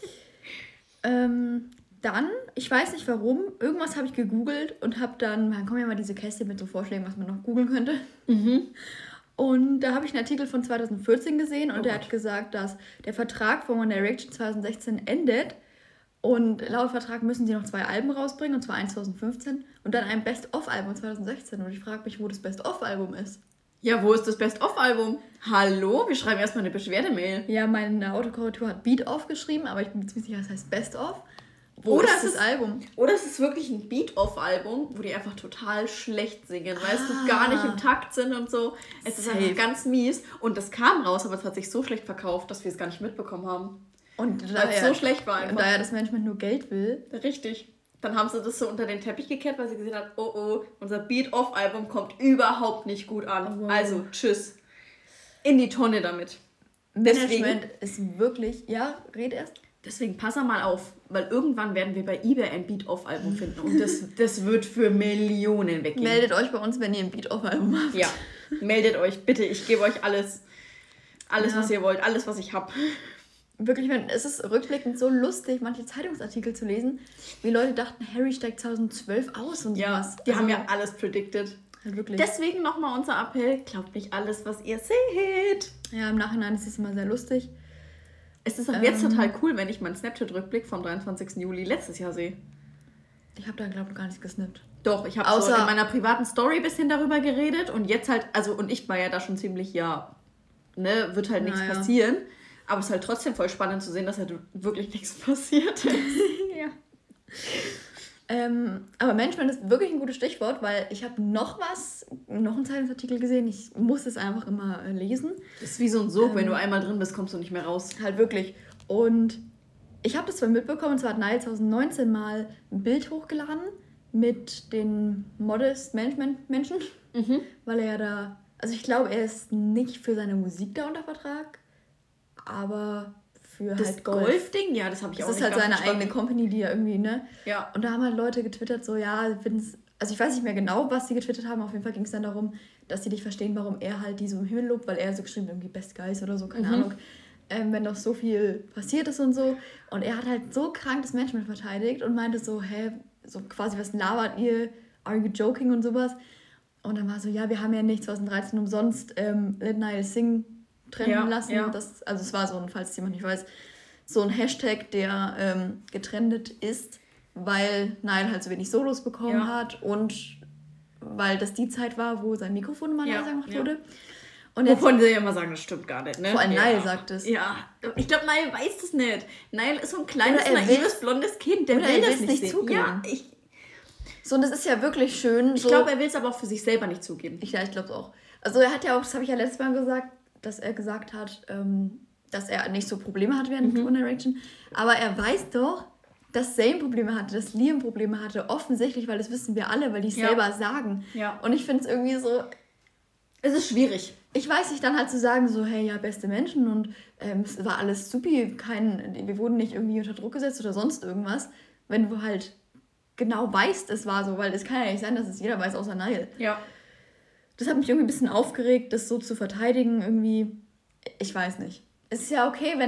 Dann, ich weiß nicht warum, irgendwas habe ich gegoogelt und habe dann kommen ja mal diese Käste mit so Vorschlägen, was man noch googeln könnte. Und da habe ich einen Artikel von 2014 gesehen und Oh der Gott. hat gesagt, dass der Vertrag von One Direction 2016 endet und laut Vertrag müssen sie noch 2 Alben rausbringen, und zwar eins 2015 und dann ein Best-of-Album 2016. Und ich frage mich, wo das Best-of-Album ist. Ja, wo ist das Best-of-Album? Hallo? Wir schreiben erstmal eine Beschwerdemail. Ja, meine Autokorrektur hat Beat-Off geschrieben, aber ich bin mir ziemlich sicher, das heißt Best-of. Wo Oder ist es das Album? Oder es ist wirklich ein Beat-Off-Album, wo die einfach total schlecht singen, weißt du, gar nicht im Takt sind und so. Es ist Safe. einfach ganz mies. Und das kam raus, aber es hat sich so schlecht verkauft, dass wir es gar nicht mitbekommen haben. Und Weil es so schlecht war und einfach. da ja das Management nur Geld will. Richtig. Dann haben sie das so unter den Teppich gekehrt, weil sie gesehen hat, oh, unser Beat-Off-Album kommt überhaupt nicht gut an. Wow. Also, tschüss. In die Tonne damit. Deswegen- Management ist wirklich... Ja, red erst. Deswegen pass mal auf, weil irgendwann werden wir bei eBay ein Beat-Off-Album finden und das wird für Millionen weggehen. Meldet euch bei uns, wenn ihr ein Beat-Off-Album habt. Ja, meldet euch, bitte. Ich gebe euch alles, Ja. was ihr wollt, alles, was ich habe. Wirklich, es ist rückblickend so lustig, manche Zeitungsartikel zu lesen, wie Leute dachten, Harry steigt 2012 aus und Ja, sowas. die Also, haben ja alles predicted. halt wirklich. Deswegen nochmal unser Appell, glaubt nicht alles, was ihr seht. Ja, im Nachhinein ist es immer sehr lustig. Es ist auch jetzt total cool, wenn ich meinen Snapchat-Rückblick vom 23. Juli letztes Jahr sehe. Ich habe da, glaube ich, gar nichts gesnappt. Doch, ich habe so in meiner privaten Story ein bisschen darüber geredet und jetzt halt, also und ich war ja da schon ziemlich, ja, ne, wird halt nichts Naja. passieren. Aber es ist halt trotzdem voll spannend zu sehen, dass halt wirklich nichts passiert ist. Ja. Aber Management ist wirklich ein gutes Stichwort, weil ich habe noch einen Zeitungsartikel gesehen. Ich muss es einfach immer lesen. Das ist wie so ein Sog, wenn du einmal drin bist, kommst du nicht mehr raus. Halt wirklich. Und ich habe das zwar mitbekommen, und zwar hat Nile 2019 mal ein Bild hochgeladen mit den Modest Management Menschen, weil er ja da, also ich glaube, er ist nicht für seine Musik da unter Vertrag, aber für Das halt Golf. Golf-Ding, ja, das habe ich Das auch ist nicht halt ganz seine verstanden. eigene Company, die er irgendwie, ne? Ja. Und da haben halt Leute getwittert, so, ja, also ich weiß nicht mehr genau, was sie getwittert haben, auf jeden Fall ging es dann darum, dass sie nicht verstehen, warum er halt die so im Himmel lobt, weil er so geschrieben irgendwie Best Guys oder so, keine Ahnung, wenn doch so viel passiert ist und so. Und er hat halt so krank das Management verteidigt und meinte so, hä, so quasi, was labert ihr? Are you joking und sowas? Und dann war so, ja, wir haben ja nicht 2013 umsonst Let Nile Sing trennen lassen. Ja. Also es war so ein, falls jemand nicht weiß, so ein Hashtag, der getrennt ist, weil Nile halt so wenig Solos bekommen hat und weil das die Zeit war, wo sein Mikrofon mal leiser gemacht wurde. Und jetzt, Wovon sie ja immer sagen, das stimmt gar nicht, ne? vor allem Nile sagt es. Ja, ich glaube, Nile weiß das nicht. Nile ist so ein kleines, Oder er naives, blondes Kind, der oder will er das will's nicht nicht sehen. zugeben. Ja, So, und das ist ja wirklich schön. ich So, glaube, er will es aber auch für sich selber nicht zugeben. ich glaube es auch. Also er hat ja auch, das habe ich ja letztes Mal gesagt, dass er gesagt hat, dass er nicht so Probleme hat während One Direction. Aber er weiß doch, dass Zayn Probleme hatte, dass Liam Probleme hatte. Offensichtlich, weil das wissen wir alle, weil die es selber sagen. Ja. Und ich finde es irgendwie so, Es ist schwierig. ich weiß nicht, dann halt zu sagen, so, hey, ja, beste Menschen und es war alles supi, wir wurden nicht irgendwie unter Druck gesetzt oder sonst irgendwas, wenn du halt genau weißt, es war so, weil es kann ja nicht sein, dass es jeder weiß, außer Nile. Ja. Das hat mich irgendwie ein bisschen aufgeregt, das so zu verteidigen, irgendwie, ich weiß nicht. Es ist ja okay,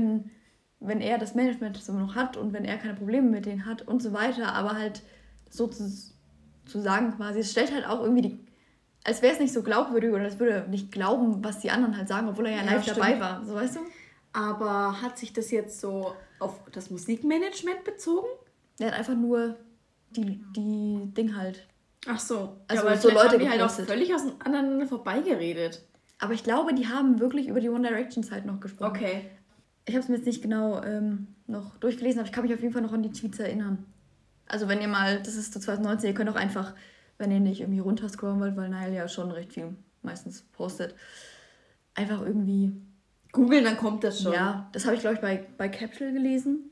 wenn er das Management so noch hat und wenn er keine Probleme mit denen hat und so weiter, aber halt so zu sagen quasi, es stellt halt auch irgendwie als wäre es nicht so glaubwürdig oder es würde nicht glauben, was die anderen halt sagen, obwohl er ja live dabei war, so weißt du? Aber hat sich das jetzt so auf das Musikmanagement bezogen? Der hat einfach nur die Ding halt. Ach so. Also ja, aber so so Leute haben die halt auch gepostet. völlig aneinander vorbeigeredet. Aber ich glaube, die haben wirklich über die One Direction Zeit noch gesprochen. Okay. Ich habe es mir jetzt nicht genau noch durchgelesen, aber ich kann mich auf jeden Fall noch an die Tweets erinnern. Also wenn ihr mal, das ist so 2019, ihr könnt auch einfach, wenn ihr nicht irgendwie runterscrollen wollt, weil Nile ja schon recht viel meistens postet, einfach irgendwie... Googeln, dann kommt das schon. Ja, das habe ich, glaube ich, bei Capsule gelesen.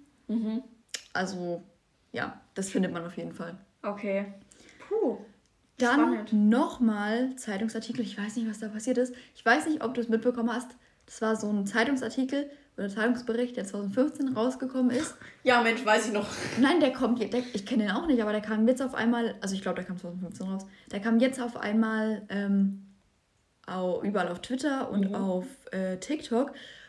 Also, ja, das findet man auf jeden Fall. Okay. Puh. Dann Spannend. nochmal Zeitungsartikel, ich weiß nicht, was da passiert ist. Ich weiß nicht, ob du es mitbekommen hast. Das war so ein Zeitungsartikel oder Zeitungsbericht, der 2015 rausgekommen ist. Ja, Mensch, weiß ich noch. Nein, ich kenne den auch nicht, aber der kam jetzt auf einmal, also ich glaube, der kam 2015 raus. Der kam jetzt auf einmal überall auf Twitter und auf TikTok.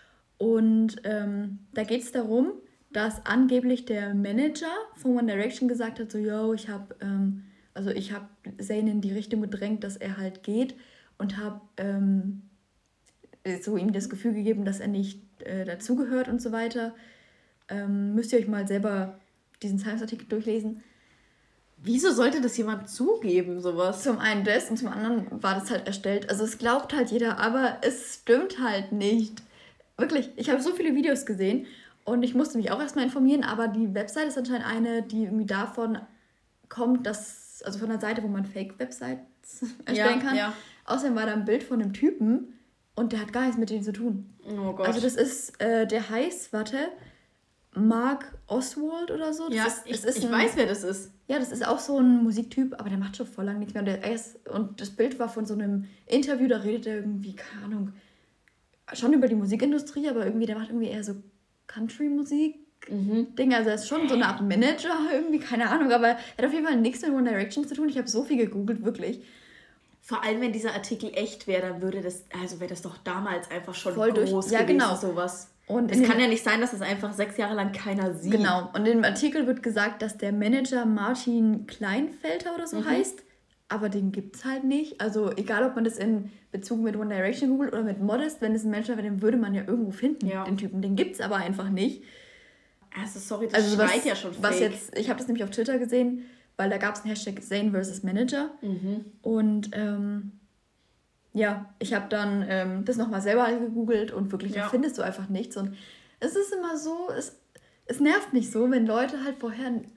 Und da geht es darum, dass angeblich der Manager von One Direction gesagt hat, so, yo, ich habe Zayn in die Richtung gedrängt, dass er halt geht und habe so ihm das Gefühl gegeben, dass er nicht dazugehört und so weiter. Müsst ihr euch mal selber diesen Zeitungsartikel durchlesen. Wieso sollte das jemand zugeben, sowas? Zum einen das und zum anderen war das halt erstellt. Also es glaubt halt jeder, aber es stimmt halt nicht. Wirklich, ich habe so viele Videos gesehen und ich musste mich auch erstmal informieren, aber die Website ist anscheinend eine, die irgendwie davon kommt, dass, also von der Seite, wo man Fake-Websites erstellen kann. Ja. Außerdem war da ein Bild von einem Typen und der hat gar nichts mit denen zu tun. Oh Gott. Also das ist, der heißt, Mark Oswald oder so. Das ja, ist, ich weiß, wer das ist. Ja, das ist auch so ein Musiktyp, aber der macht schon voll lang nichts mehr. Und das Bild war von so einem Interview, da redet er irgendwie, keine Ahnung, schon über die Musikindustrie, aber irgendwie, der macht irgendwie eher so Country-Musik. Dinge, also er ist schon so eine Art Manager irgendwie, keine Ahnung, aber er hat auf jeden Fall nichts mit One Direction zu tun. Ich habe so viel gegoogelt, wirklich. Vor allem, wenn dieser Artikel echt wäre, dann wäre das doch damals einfach schon Voll groß ja, gewesen, genau. sowas. Und es kann ja nicht sein, dass das einfach 6 Jahre lang keiner sieht. Genau, und in dem Artikel wird gesagt, dass der Manager Martin Kleinfelter oder so heißt, aber den gibt es halt nicht. Also egal, ob man das in Bezug mit One Direction googelt oder mit Modest, wenn es ein Manager wäre, den würde man ja irgendwo finden, den Typen. Den gibt es aber einfach nicht. Also sorry, das schreit ja schon fake. Ich habe das nämlich auf Twitter gesehen, weil da gab es einen Hashtag Zayn vs. Manager. Und ja, ich habe dann das nochmal selber gegoogelt und wirklich, da findest du einfach nichts. Und es ist immer so, es nervt mich so, wenn Leute halt vorher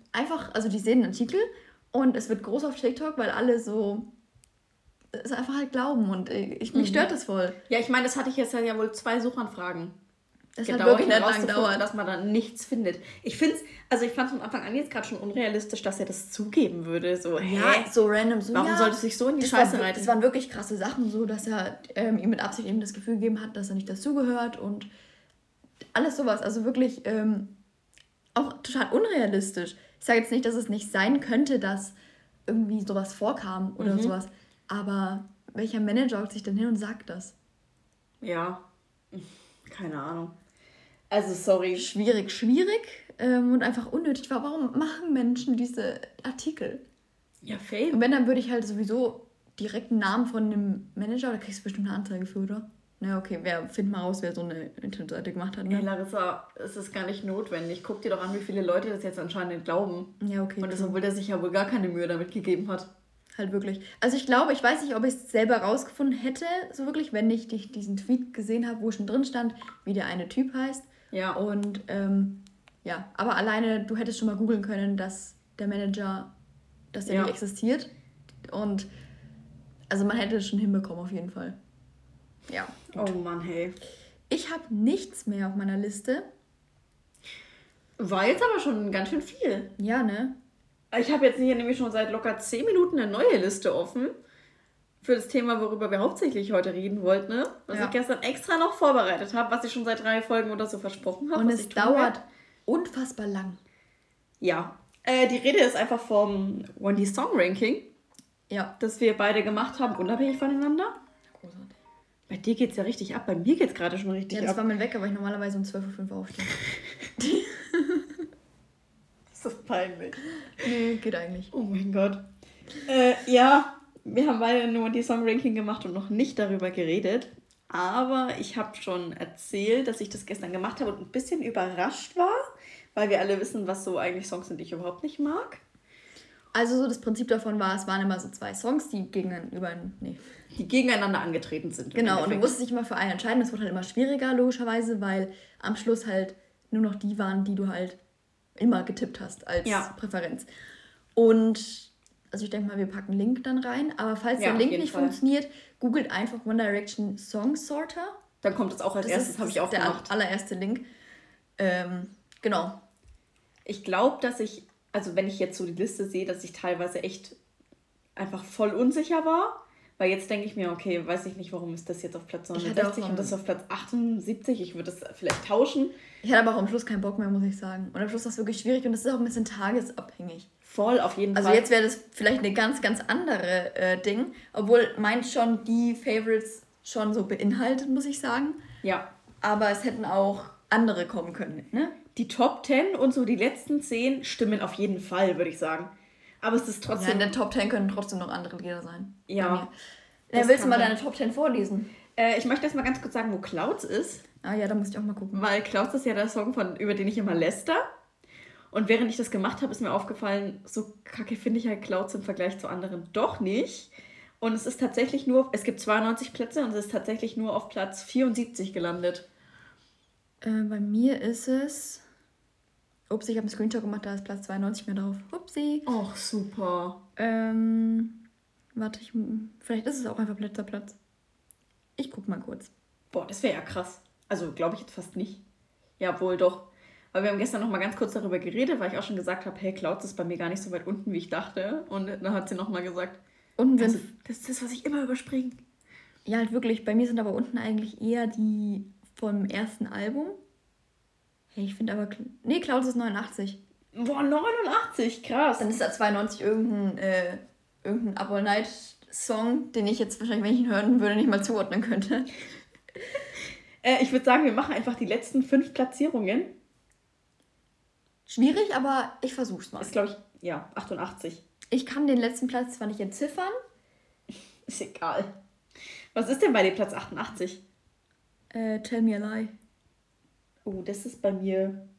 einfach, also die sehen einen Artikel und es wird groß auf TikTok, weil alle so es einfach halt glauben und mich stört das voll. Ja, ich meine, das hatte ich jetzt ja wohl 2 Suchanfragen. Das hat wirklich nicht lang herauszufinden, gedauert. dass man da nichts findet. Ich fand es von Anfang an jetzt gerade schon unrealistisch, dass er das zugeben würde. So, Ja, so random. So, warum ja, sollte es sich so in die das Scheiße war, reiten? Das waren wirklich krasse Sachen, so dass er ihm mit Absicht eben das Gefühl gegeben hat, dass er nicht dazugehört und alles sowas. Also wirklich auch total unrealistisch. Ich sage jetzt nicht, dass es nicht sein könnte, dass irgendwie sowas vorkam oder sowas. Aber welcher Manager hockt sich denn hin und sagt das? Ja, keine Ahnung. Also, sorry. Schwierig und einfach unnötig war. Warum machen Menschen diese Artikel? Ja, Und Fame. wenn, dann würde ich halt sowieso direkt einen Namen von dem Manager, da kriegst du bestimmt eine Anzeige für, oder? Na okay, find mal raus, wer so eine Internetseite gemacht hat. Hey, Ne? Larissa, es ist gar nicht notwendig. Guck dir doch an, wie viele Leute das jetzt anscheinend glauben. Ja, okay. Und das, true. obwohl der sich ja wohl gar keine Mühe damit gegeben hat. Halt wirklich. Also ich glaube, ich weiß nicht, ob ich es selber rausgefunden hätte, so wirklich, wenn ich diesen Tweet gesehen habe, wo schon drin stand, wie der eine Typ heißt. Ja. Und ja, aber alleine, du hättest schon mal googeln können, dass der Manager, dass der Ja. nicht existiert. Und also man hätte es schon hinbekommen auf jeden Fall. Ja. Oh Mann, hey. Ich habe nichts mehr auf meiner Liste. War jetzt aber schon ganz schön viel. Ja, ne? Ich habe jetzt hier nämlich schon seit locker 10 Minuten eine neue Liste offen. Für das Thema, worüber wir hauptsächlich heute reden wollten, ne? Was Ja. ich gestern extra noch vorbereitet habe, was ich schon seit 3 Folgen oder so versprochen habe. Und was es ich tun dauert werd. unfassbar lang. Ja. Die Rede ist einfach vom One Song Ranking, Ja. das wir beide gemacht haben, unabhängig voneinander. Großartig. Bei dir geht's ja richtig ab, bei mir geht's gerade schon richtig Ja, das ab. war mein Wecker, weil ich normalerweise um 12.05 Uhr aufstehe. Das ist peinlich. Nee, geht eigentlich. Oh mein Gott. Ja, wir haben beide nur die Song-Ranking gemacht und noch nicht darüber geredet. Aber ich habe schon erzählt, dass ich das gestern gemacht habe und ein bisschen überrascht war, weil wir alle wissen, was so eigentlich Songs sind, die ich überhaupt nicht mag. Also so das Prinzip davon war, es waren immer so 2 Songs, die Die gegeneinander angetreten sind. im Genau, und du Endeffekt. musstest dich immer für einen entscheiden. Das wurde halt immer schwieriger, logischerweise, weil am Schluss halt nur noch die waren, die du halt immer getippt hast als Ja. Präferenz. Und also ich denke mal, wir packen einen Link dann rein. Aber falls Ja, der auf Link jeden nicht Fall. funktioniert, googelt einfach One Direction Song Sorter. Dann kommt es auch als erstes, habe ich auch der gemacht. allererste Link. Genau. Ich glaube, dass also wenn ich jetzt so die Liste sehe, dass ich teilweise echt einfach voll unsicher war. Weil jetzt denke ich mir, okay, weiß ich nicht, warum ist das jetzt auf Platz hatte 69 auch und das auf Platz 78. Ich würde das vielleicht tauschen. Ich hatte aber auch am Schluss keinen Bock mehr, muss ich sagen. Und am Schluss war es wirklich schwierig und es ist auch ein bisschen tagesabhängig. Voll, auf jeden Also Fall. jetzt wäre das vielleicht eine ganz, ganz andere Ding. Obwohl meins schon die Favorites schon so beinhaltet, muss ich sagen. Ja. Aber es hätten auch andere kommen können, ne? Die Top 10 und so die letzten 10 stimmen auf jeden Fall, würde ich sagen. Aber es ist Ja, in trotzdem... der Top 10 können trotzdem noch andere Lieder sein. Ja. Bei mir. Das Willst du kann mal sein. deine Top 10 vorlesen? Ich möchte erst mal ganz kurz sagen, wo Clouds ist. Ah ja, da muss ich auch mal gucken. Weil Clouds ist ja der Song, über den ich immer läster. Und während ich das gemacht habe, ist mir aufgefallen, so kacke finde ich halt Clouds im Vergleich zu anderen doch nicht. Und es ist tatsächlich es gibt 92 Plätze und es ist tatsächlich nur auf Platz 74 gelandet. Bei mir ist es... Ups, ich habe einen Screenshot gemacht, da ist Platz 92 mehr drauf. Upsi. Och, super. Warte, vielleicht ist es auch einfach letzter Platz. Ich guck mal kurz. Boah, das wäre ja krass. Also glaube ich jetzt fast nicht. Ja, wohl doch. Weil wir haben gestern noch mal ganz kurz darüber geredet, weil ich auch schon gesagt habe, hey, Clouds ist bei mir gar nicht so weit unten, wie ich dachte. Und dann hat sie noch mal gesagt, Unten sind... also, das ist das, was ich immer überspringe. Ja, halt wirklich. Bei mir sind aber unten eigentlich eher die vom ersten Album. Hey, ich finde aber... Nee, Clouds ist 89. Boah, 89, krass. Dann ist da 92 irgendein Up All Night Song, den ich jetzt wahrscheinlich, wenn ich ihn hören würde, nicht mal zuordnen könnte. Ich würde sagen, wir machen einfach die letzten 5 Platzierungen. Schwierig, aber ich versuch's mal. Ist, glaube ich, ja, 88. Ich kann den letzten Platz zwar nicht entziffern. Ist egal. Was ist denn bei dir Platz 88? Tell Me a Lie. Oh, das ist bei mir...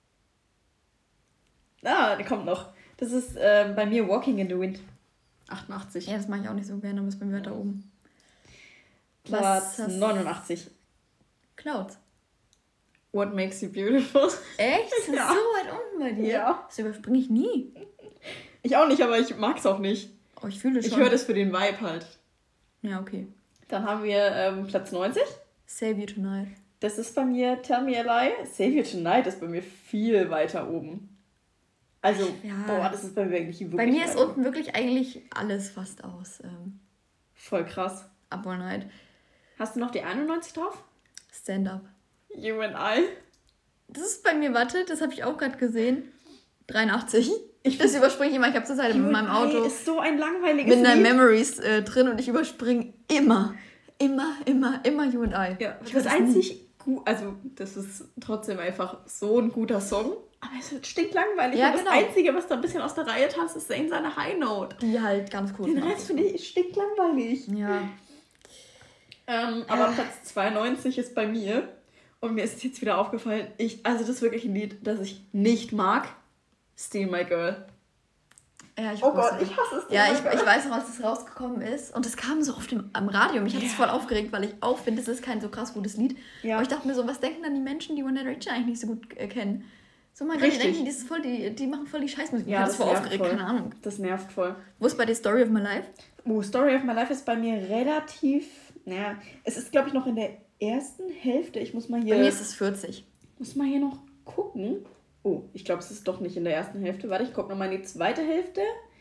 Ah, der kommt noch. Das ist bei mir Walking in the Wind. 88. Ja, das mache ich auch nicht so gerne, aber ist bei mir weiter oben. Platz Was hast- 89. Clouds. What makes you beautiful? Echt? Das ist Ja. so weit unten bei bei dir? Ja. Das überspringe ich nie. Ich auch nicht, aber ich mag's auch nicht. Oh, ich fühle Ich schon. höre das für den Vibe halt. Ja, okay. Dann haben wir Platz 90. Save You Tonight. Das ist bei mir Tell Me a Lie. Save You Tonight ist bei mir viel weiter oben. Also, Ja. boah, das ist bei mir wirklich Bei mir ist weit oben. unten wirklich eigentlich alles fast aus. Voll krass. Up All Night. Hast du noch die 91 drauf? Stand Up. You and I. Das ist bei mir, warte, das habe ich auch gerade gesehen. 83. Das überspringe ich immer. Ich habe zur Seite mit meinem Auto ist so ein langweiliges mit einer Lied. Memories drin und ich überspringe immer You and I. Ja, Ich das weiß einzig gut, also das ist trotzdem einfach so ein guter Song, aber es ist stinklangweilig. Ja, Und genau. das Einzige, was da ein bisschen aus der Reihe tanzt, ist Zane seine High Note. Die halt ganz kurz. Den Rest finde ich stinklangweilig. Ja. Aber Platz 92 ist bei mir und mir ist jetzt wieder aufgefallen, also das ist wirklich ein Lied, das ich nicht mag. Steal My Girl. Ja, ich Oh wusste Gott, nicht. ich hasse es. Ja, ich weiß noch, als es rausgekommen ist. Und es kam so oft am Radio. Mich hat es voll aufgeregt, weil ich auch finde, es ist kein so krass gutes Lied. Ja. Aber ich dachte mir so, was denken dann die Menschen, die One Direction eigentlich nicht so gut kennen? So, man kann Richtig. denken, die, ist voll die machen voll die Scheißmusik. Ja, Ja, das das voll nervt aufgeregt, voll. keine Ahnung. Das nervt voll. Wo ist bei dir Story of My Life? Story of My Life ist bei mir relativ, es ist glaube ich noch in der ersten Hälfte. Ich muss mal hier... Bei mir ist es 40. Muss mal hier noch gucken. Oh, ich glaube, es ist doch nicht in der ersten Hälfte. Warte, ich gucke nochmal in die zweite Hälfte.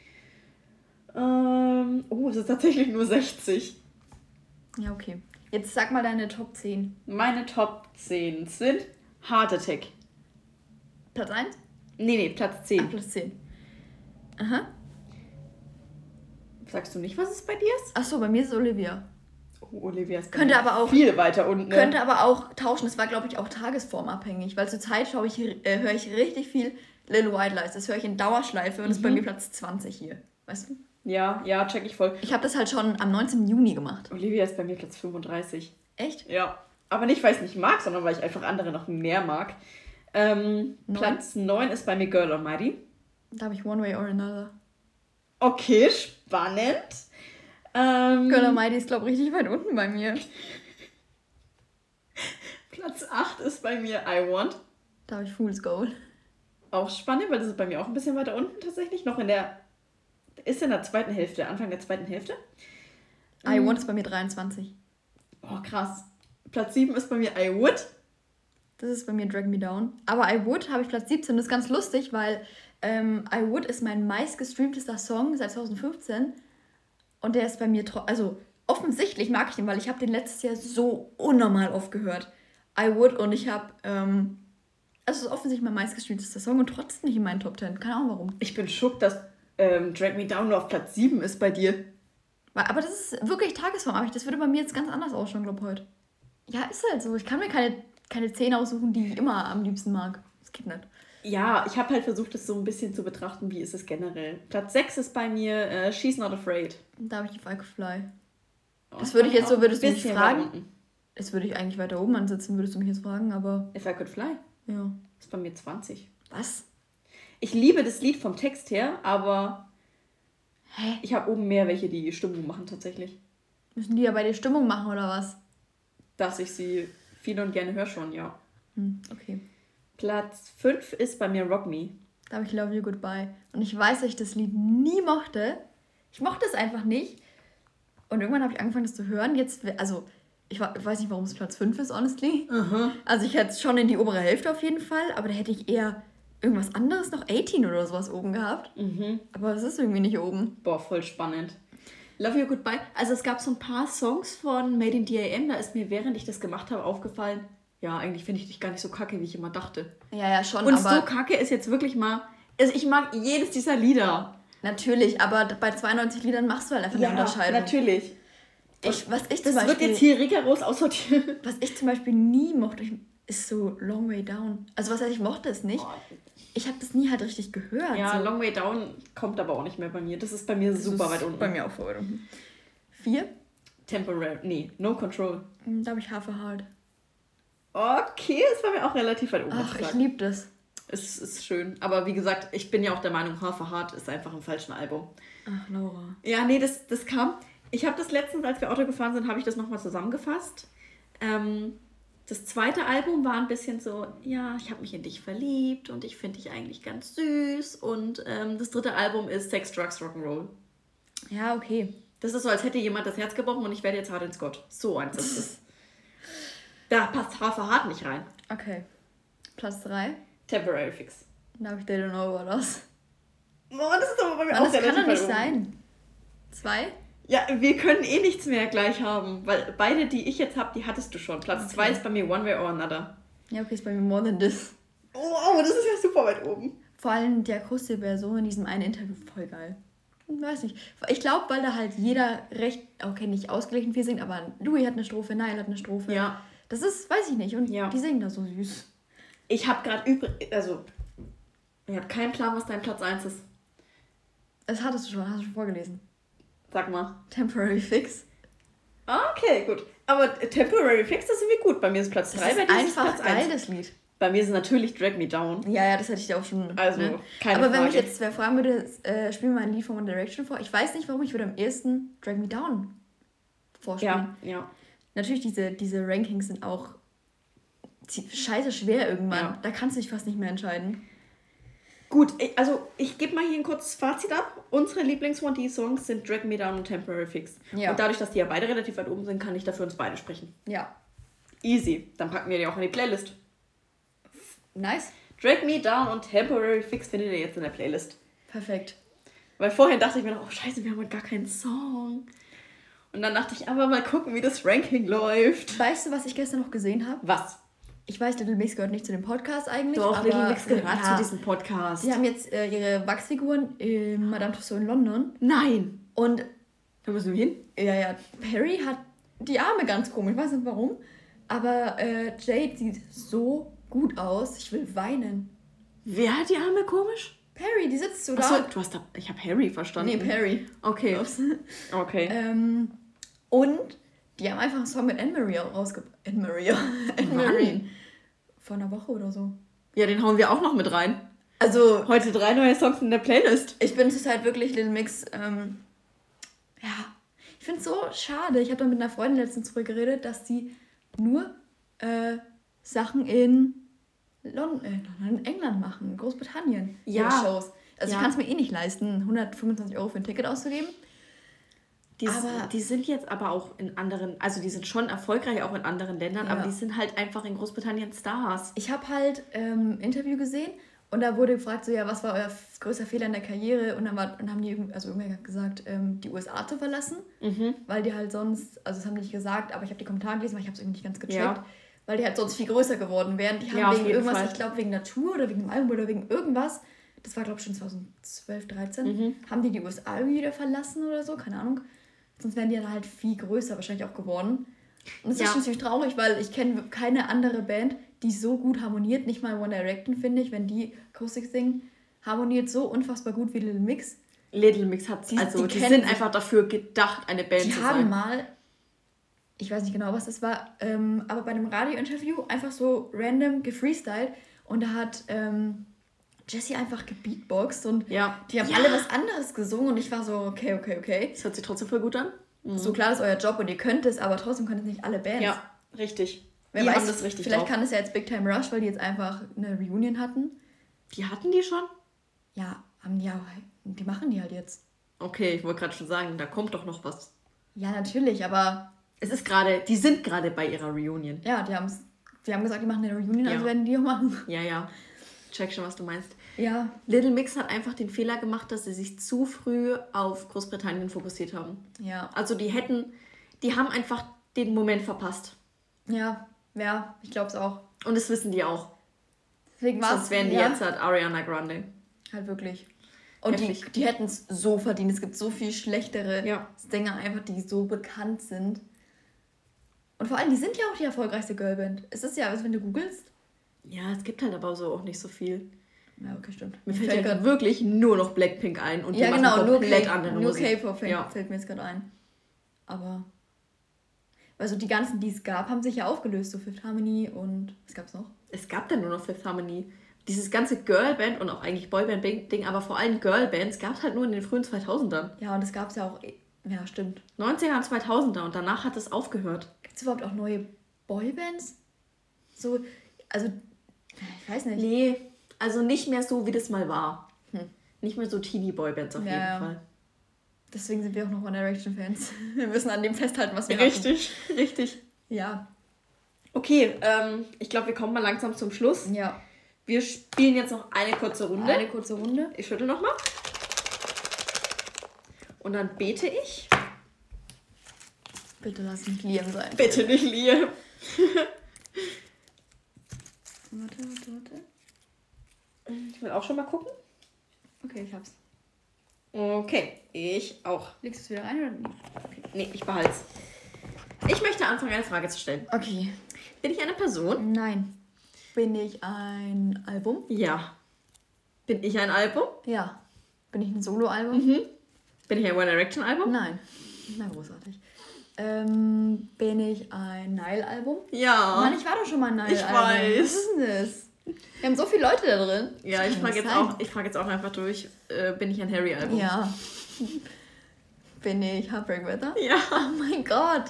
Es ist tatsächlich nur 60. Ja, okay. Jetzt sag mal deine Top 10. Meine Top 10 sind Heart Attack. Platz 1? Nee, Platz 10. Platz 10. Aha. Sagst du nicht, was es bei dir ist? Achso, bei mir ist es Olivia. Oh, Olivia ist bei Könnte mir aber auch- viel weiter unten. Ne? Könnte aber auch tauschen. Es war, glaube ich, auch tagesformabhängig, weil zurzeit höre ich richtig viel Lil White Lies. Das höre ich in Dauerschleife und das ist bei mir Platz 20 hier. Weißt du? Ja, check ich voll. Ich habe das halt schon am 19. Juni gemacht. Olivia ist bei mir Platz 35. Echt? Ja. Aber nicht, weil ich es nicht mag, sondern weil ich einfach andere noch mehr mag. Platz 9 ist bei mir Girl Almighty. Da habe ich One Way or Another. Okay, spannend. Girl Almighty ist, glaube ich, richtig weit unten bei mir. Platz 8 ist bei mir I Want. Da habe ich Fool's Gold. Auch spannend, weil das ist bei mir auch ein bisschen weiter unten tatsächlich. Noch in der zweiten Hälfte, Anfang der zweiten Hälfte. I Want ist bei mir 23. Oh, krass. Platz 7 ist bei mir I Would. Das ist bei mir Drag Me Down. Aber I Would habe ich Platz 17. Das ist ganz lustig, weil I Would ist mein meistgestreamtester Song seit 2015. Und der ist bei mir, also offensichtlich mag ich den, weil ich habe den letztes Jahr so unnormal oft gehört. I Would und ich habe, also es ist offensichtlich mein meistgestreamtester Song und trotzdem nicht in meinen Top 10. Keine Ahnung warum. Ich bin schock, dass Drag Me Down nur auf Platz 7 ist bei dir. Aber das ist wirklich tagesformabhängig. Das würde bei mir jetzt ganz anders ausschauen, glaube ich, heute. Ja, ist halt so. Ich kann mir keine 10 aussuchen, die ich immer am liebsten mag. Das geht nicht. Ja, ich habe halt versucht, das so ein bisschen zu betrachten, wie ist es generell. Platz 6 ist bei mir She's Not Afraid. Da habe ich die Falkefly. Oh, Das würde ich jetzt so, würdest du mich bisschen fragen? weit unten. Das würde ich eigentlich weiter oben ansetzen, würdest du mich jetzt fragen, aber If I Could Fly ja. ist bei mir 20. Was? Ich liebe das Lied vom Text her, aber Hä? ich habe oben mehr welche, die Stimmung machen tatsächlich. Müssen die ja bei dir Stimmung machen oder was? Dass ich sie viel und gerne höre schon, ja. Okay. Platz 5 ist bei mir Rock Me. Da habe ich Love You Goodbye. Und ich weiß, dass ich das Lied nie mochte. Ich mochte es einfach nicht. Und irgendwann habe ich angefangen, das zu hören. Jetzt, also, ich weiß nicht, warum es Platz 5 ist, honestly. Also ich hätte es schon in die obere Hälfte auf jeden Fall, aber da hätte ich eher irgendwas anderes, noch 18 oder sowas oben gehabt. Aber es ist irgendwie nicht oben. Boah, voll spannend. Love You Goodbye. Also es gab so ein paar Songs von Made in DAM, da ist mir, während ich das gemacht habe, aufgefallen, ja, eigentlich finde ich dich gar nicht so kacke, wie ich immer dachte. Ja, schon, Und aber so kacke ist jetzt wirklich mal, also ich mag jedes dieser Lieder. natürlich, aber bei 92 Liedern machst du halt einfach eine Unterscheidung. natürlich. Was ich Das zum wird Beispiel, jetzt hier rigoros aussortiert. was ich zum Beispiel nie mochte, ist so Long Way Down. Also was heißt, ich mochte es nicht. Ich habe das nie halt richtig gehört. Ja, so. Long Way Down kommt aber auch nicht mehr bei mir. Das ist bei mir super Das weit ist unten. Bei mir auch voll weit unten. 4, Temporary, nee, No Control. da habe ich Half a Heart. Okay, ist bei mir auch relativ weit oben. muss Ach, ich ich sagen. liebe das. Es ist schön. Aber wie gesagt, ich bin ja auch der Meinung, Half a Heart ist einfach im falschen Album. Ach, Laura. Ja, nee, das kam. Ich habe das letztens, als wir Auto gefahren sind, habe ich das nochmal zusammengefasst. Das zweite Album war ein bisschen so, ja, ich habe mich in dich verliebt und ich finde dich eigentlich ganz süß. Und das dritte Album ist Sex, Drugs, Rock'n'Roll. Ja, okay. Das ist so, als hätte jemand das Herz gebrochen und ich werde jetzt Hardin Scott. So eins ist es. Da passt Hafer hart nicht rein. Okay. Platz 3. Temporary Fix. Da habe ich They Don't Know About Us. Boah, das ist aber bei mir Mann, auch das kann doch nicht weit oben. sein. 2? Ja, wir können eh nichts mehr gleich haben, weil beide, die ich jetzt habe, die hattest du schon. Platz 2 ist bei mir One Way or Another. Ja, okay, ist bei mir More Than This. Oh, das ist ja super weit oben. Vor allem die akustische Version in diesem einen Interview voll geil. Ich weiß nicht. Ich glaube, weil da halt jeder recht, okay, nicht ausgeglichen viel singt, aber Louis hat eine Strophe, Niall hat eine Strophe. Ja. Das ist, weiß ich nicht. Und Ja. die singen da so süß. Ich habe gerade ich habe keinen Plan, was dein Platz 1 ist. Das hattest du schon, hast du schon vorgelesen. Sag mal. Temporary Fix. Okay, gut. Aber Temporary Fix, das sind wir gut. Bei mir ist Platz 3, Das ist bei dir ist einfach Platz geil, 1. das Lied. Bei mir ist es natürlich Drag Me Down. Ja, das hätte ich dir auch schon. Also, keine Aber wenn Frage. mich jetzt wer fragen würde, spiel mal ein Lied von One Direction vor. Ich weiß nicht, warum, ich würde am ehesten Drag Me Down vorspielen. Ja. Natürlich, diese Rankings sind auch scheiße schwer irgendwann. Ja. Da kannst du dich fast nicht mehr entscheiden. Gut, ich gebe mal hier ein kurzes Fazit ab. Unsere Lieblings-1D-Songs sind Drag Me Down und Temporary Fix. Ja. Und dadurch, dass die ja beide relativ weit oben sind, kann ich dafür uns beide sprechen. Ja. Easy. Dann packen wir die auch in die Playlist. Nice. Drag Me Down und Temporary Fix findet ihr jetzt in der Playlist. Perfekt. Weil vorhin dachte ich mir noch, oh scheiße, wir haben heute gar keinen Song. Und dann dachte ich, aber mal gucken, wie das Ranking läuft. Weißt du, was ich gestern noch gesehen habe? Was? Ich weiß, Little Mix gehört nicht zu dem Podcast eigentlich. Doch, aber, Little Mix gehört ja, zu diesem Podcast. Die haben jetzt ihre Wachsfiguren in Madame Tussauds in London. Nein. Und Da müssen wir hin. ja, Perry hat die Arme ganz komisch. Ich weiß nicht warum. Aber Jade sieht so gut aus. Ich will weinen. Wer hat die Arme komisch? Perry, die sitzt so da. Achso, ich habe Harry verstanden. Nee, Perry. Okay. Ups. Okay. Und die haben einfach einen Song mit Anne-Marie rausgebracht. Anne-Marie. Vor einer Woche oder so. Ja, den hauen wir auch noch mit rein. Also, Heute 3 neue Songs in der Playlist. ich bin zurzeit wirklich Little Mix. Ja, ich finde es so schade. Ich habe da mit einer Freundin letztens drüber geredet, dass die nur Sachen in England machen, in Großbritannien. Ja. ihre Shows. Also Ja. ich kann es mir eh nicht leisten, 125 € für ein Ticket auszugeben. Die sind jetzt aber auch in anderen, also die sind schon erfolgreich auch in anderen Ländern, Ja. aber die sind halt einfach in Großbritannien Stars. Ich habe halt ein Interview gesehen und da wurde gefragt, so ja, was war euer größter Fehler in der Karriere? Und dann haben die irgendwer hat gesagt, die USA zu verlassen, weil die halt sonst, also das haben die nicht gesagt, aber ich habe die Kommentare gelesen, weil ich habe es irgendwie nicht ganz gecheckt, Ja. weil die halt sonst viel größer geworden wären. Die haben Ja, auf wegen jeden irgendwas, Fall. ich glaube wegen der Tour oder wegen dem Album oder wegen irgendwas, das war glaube ich schon 2012, 13, haben die USA irgendwie wieder verlassen oder so, keine Ahnung. Sonst wären die dann halt viel größer wahrscheinlich auch geworden. Und das Ja. ist schon ziemlich traurig, weil ich kenne keine andere Band, die so gut harmoniert. Nicht mal One Direction, finde ich, wenn die Acoustic singen, harmoniert so unfassbar gut wie Little Mix. Little Mix hat, Die die kennen sind sich- einfach dafür gedacht, eine Band Die zu haben sein. mal, ich weiß nicht genau, was das war, aber bei einem Radiointerview einfach so random gefreestylt und da hat Jessie einfach gebeatboxt und Ja. die haben Ja. alle was anderes gesungen und ich war so, okay. Das hört sich trotzdem voll gut an. So klar, das ist euer Job und ihr könnt es, aber trotzdem können es nicht alle Bands. Ja, richtig. Wer die weiß, haben das richtig vielleicht drauf. kann es ja jetzt Big Time Rush, weil die jetzt einfach eine Reunion hatten. Die hatten die schon? Ja, die machen die halt jetzt. Okay, ich wollte gerade schon sagen, da kommt doch noch was. Ja, natürlich, aber Die sind gerade bei ihrer Reunion. ja, die haben gesagt, die machen eine Reunion, Ja. also werden die auch machen. Ja. Check schon, was du meinst. Ja, Little Mix hat einfach den Fehler gemacht, dass sie sich zu früh auf Großbritannien fokussiert haben. ja, Also die haben einfach den Moment verpasst. ja, ich glaube es auch. Und das wissen die auch. Deswegen war Sonst wären die jetzt halt Ariana Grande. halt wirklich. Und Heftig. die hätten es so verdient. Es gibt so viel schlechtere Ja. Sänger einfach, die so bekannt sind. Und vor allem, die sind ja auch die erfolgreichste Girlband. Es ist ja, also wenn du googelst. Ja, es gibt halt aber so auch nicht so viel. Ja, okay, stimmt. Mir fällt ja gerade wirklich nur noch Blackpink ein und die Ja, machen genau, nur komplett andere nur Musik. K-Pop Ja. fällt mir jetzt gerade ein. Aber, also die ganzen, die es gab, haben sich ja aufgelöst. So Fifth Harmony und, was gab's noch? Es gab dann nur noch Fifth Harmony. Dieses ganze Girlband und auch eigentlich Boyband-Ding, aber vor allem Girlbands gab es halt nur in den frühen 2000ern. Ja, und das gab's ja auch, ja, stimmt. 90er und 2000er und danach hat es aufgehört. Gibt's überhaupt auch neue Boybands? so, also, ich weiß nicht. Nee, also nicht mehr so, wie das mal war. Hm. Nicht mehr so Teenie-Boy-Bands auf Ja, jeden ja. Fall. Deswegen sind wir auch noch One Direction-Fans. Wir müssen an dem festhalten, was wir Richtig. hatten. Ja. Okay, ich glaube, wir kommen mal langsam zum Schluss. Ja. Wir spielen jetzt noch eine kurze Runde. Eine kurze Runde. Ich schüttel nochmal. Und dann bete ich. Bitte lass mich Liam sein. Bitte nicht Liam. Warte. Ich will auch schon mal gucken. Okay, ich hab's. Okay, ich auch. Legst du es wieder rein oder nicht? Okay. Nee, ich behalte es. Ich möchte anfangen, eine Frage zu stellen. Okay. Bin ich eine Person? Nein. Bin ich ein Album? Ja. Bin ich ein Album? Ja. Bin ich ein Soloalbum? Bin ich ein One Direction Album? Nein. Na, großartig. Bin ich ein Nile-Album? Ja. Mann, ich war doch schon mal ein Nile-Album. Ich weiß. Was ist denn das? Wir haben so viele Leute da drin. Ja, Das ich kann frage nicht jetzt, sein. frag jetzt auch einfach durch. Bin ich ein Harry-Album? Ja. Bin ich Heartbreak Weather? Ja. Oh mein Gott.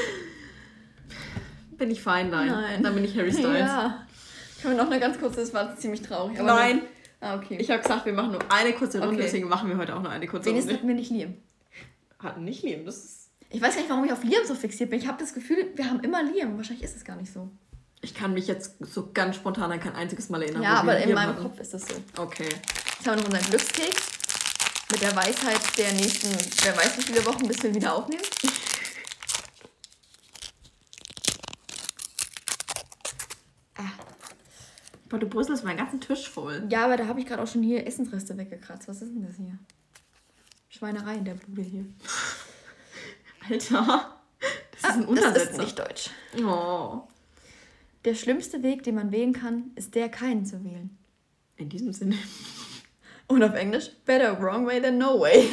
Bin ich Fine Line? Nein. Dann bin ich Harry Styles. Ja. Ich habe noch eine ganz kurze, das war ziemlich traurig. Aber Nein. Okay. Ich habe gesagt, wir machen nur eine kurze Runde, Okay. deswegen machen wir heute auch nur eine kurze Wenigstens Runde. hatten wir nicht Liam. Hatten nicht Liam, das ist... Ich weiß gar nicht, warum ich auf Liam so fixiert bin. Ich habe das Gefühl, wir haben immer Liam. Wahrscheinlich ist es gar nicht so. Ich kann mich jetzt so ganz spontan an kein einziges Mal erinnern. Ja, wo wir aber in Liam meinem hatten. Kopf ist das so. Okay. Jetzt haben wir noch unseren Glückskeks mit der Weisheit der nächsten, wer weiß wie viele Wochen, bis wir wieder aufnehmen. Boah, du brüsselst meinen ganzen Tisch voll. Ja, aber da habe ich gerade auch schon hier Essensreste weggekratzt. Was ist denn das hier? Schweinerei in der Bude hier. Alter, das ist ein Untersetzer. Das ist nicht deutsch. Oh. Der schlimmste Weg, den man wählen kann, ist der, keinen zu wählen. In diesem Sinne. Und auf Englisch, better wrong way than no way.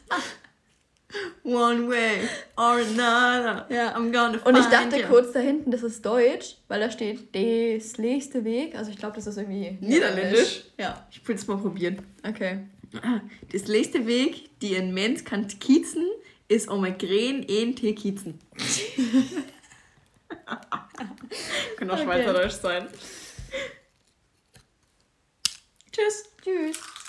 One way or another. Ja. I'm gonna Und ich find dachte you. kurz da hinten, das ist Deutsch, weil da steht, des nächste Weg. Also ich glaube, das ist irgendwie Niederländisch? Ja, Ich will es mal probieren. okay. Das nächste Weg, die ein Mensch kann kiezen, ist um ein Gren en te kiezen. Kann auch Okay. Schweizerdeutsch sein. Tschüss. Tschüss.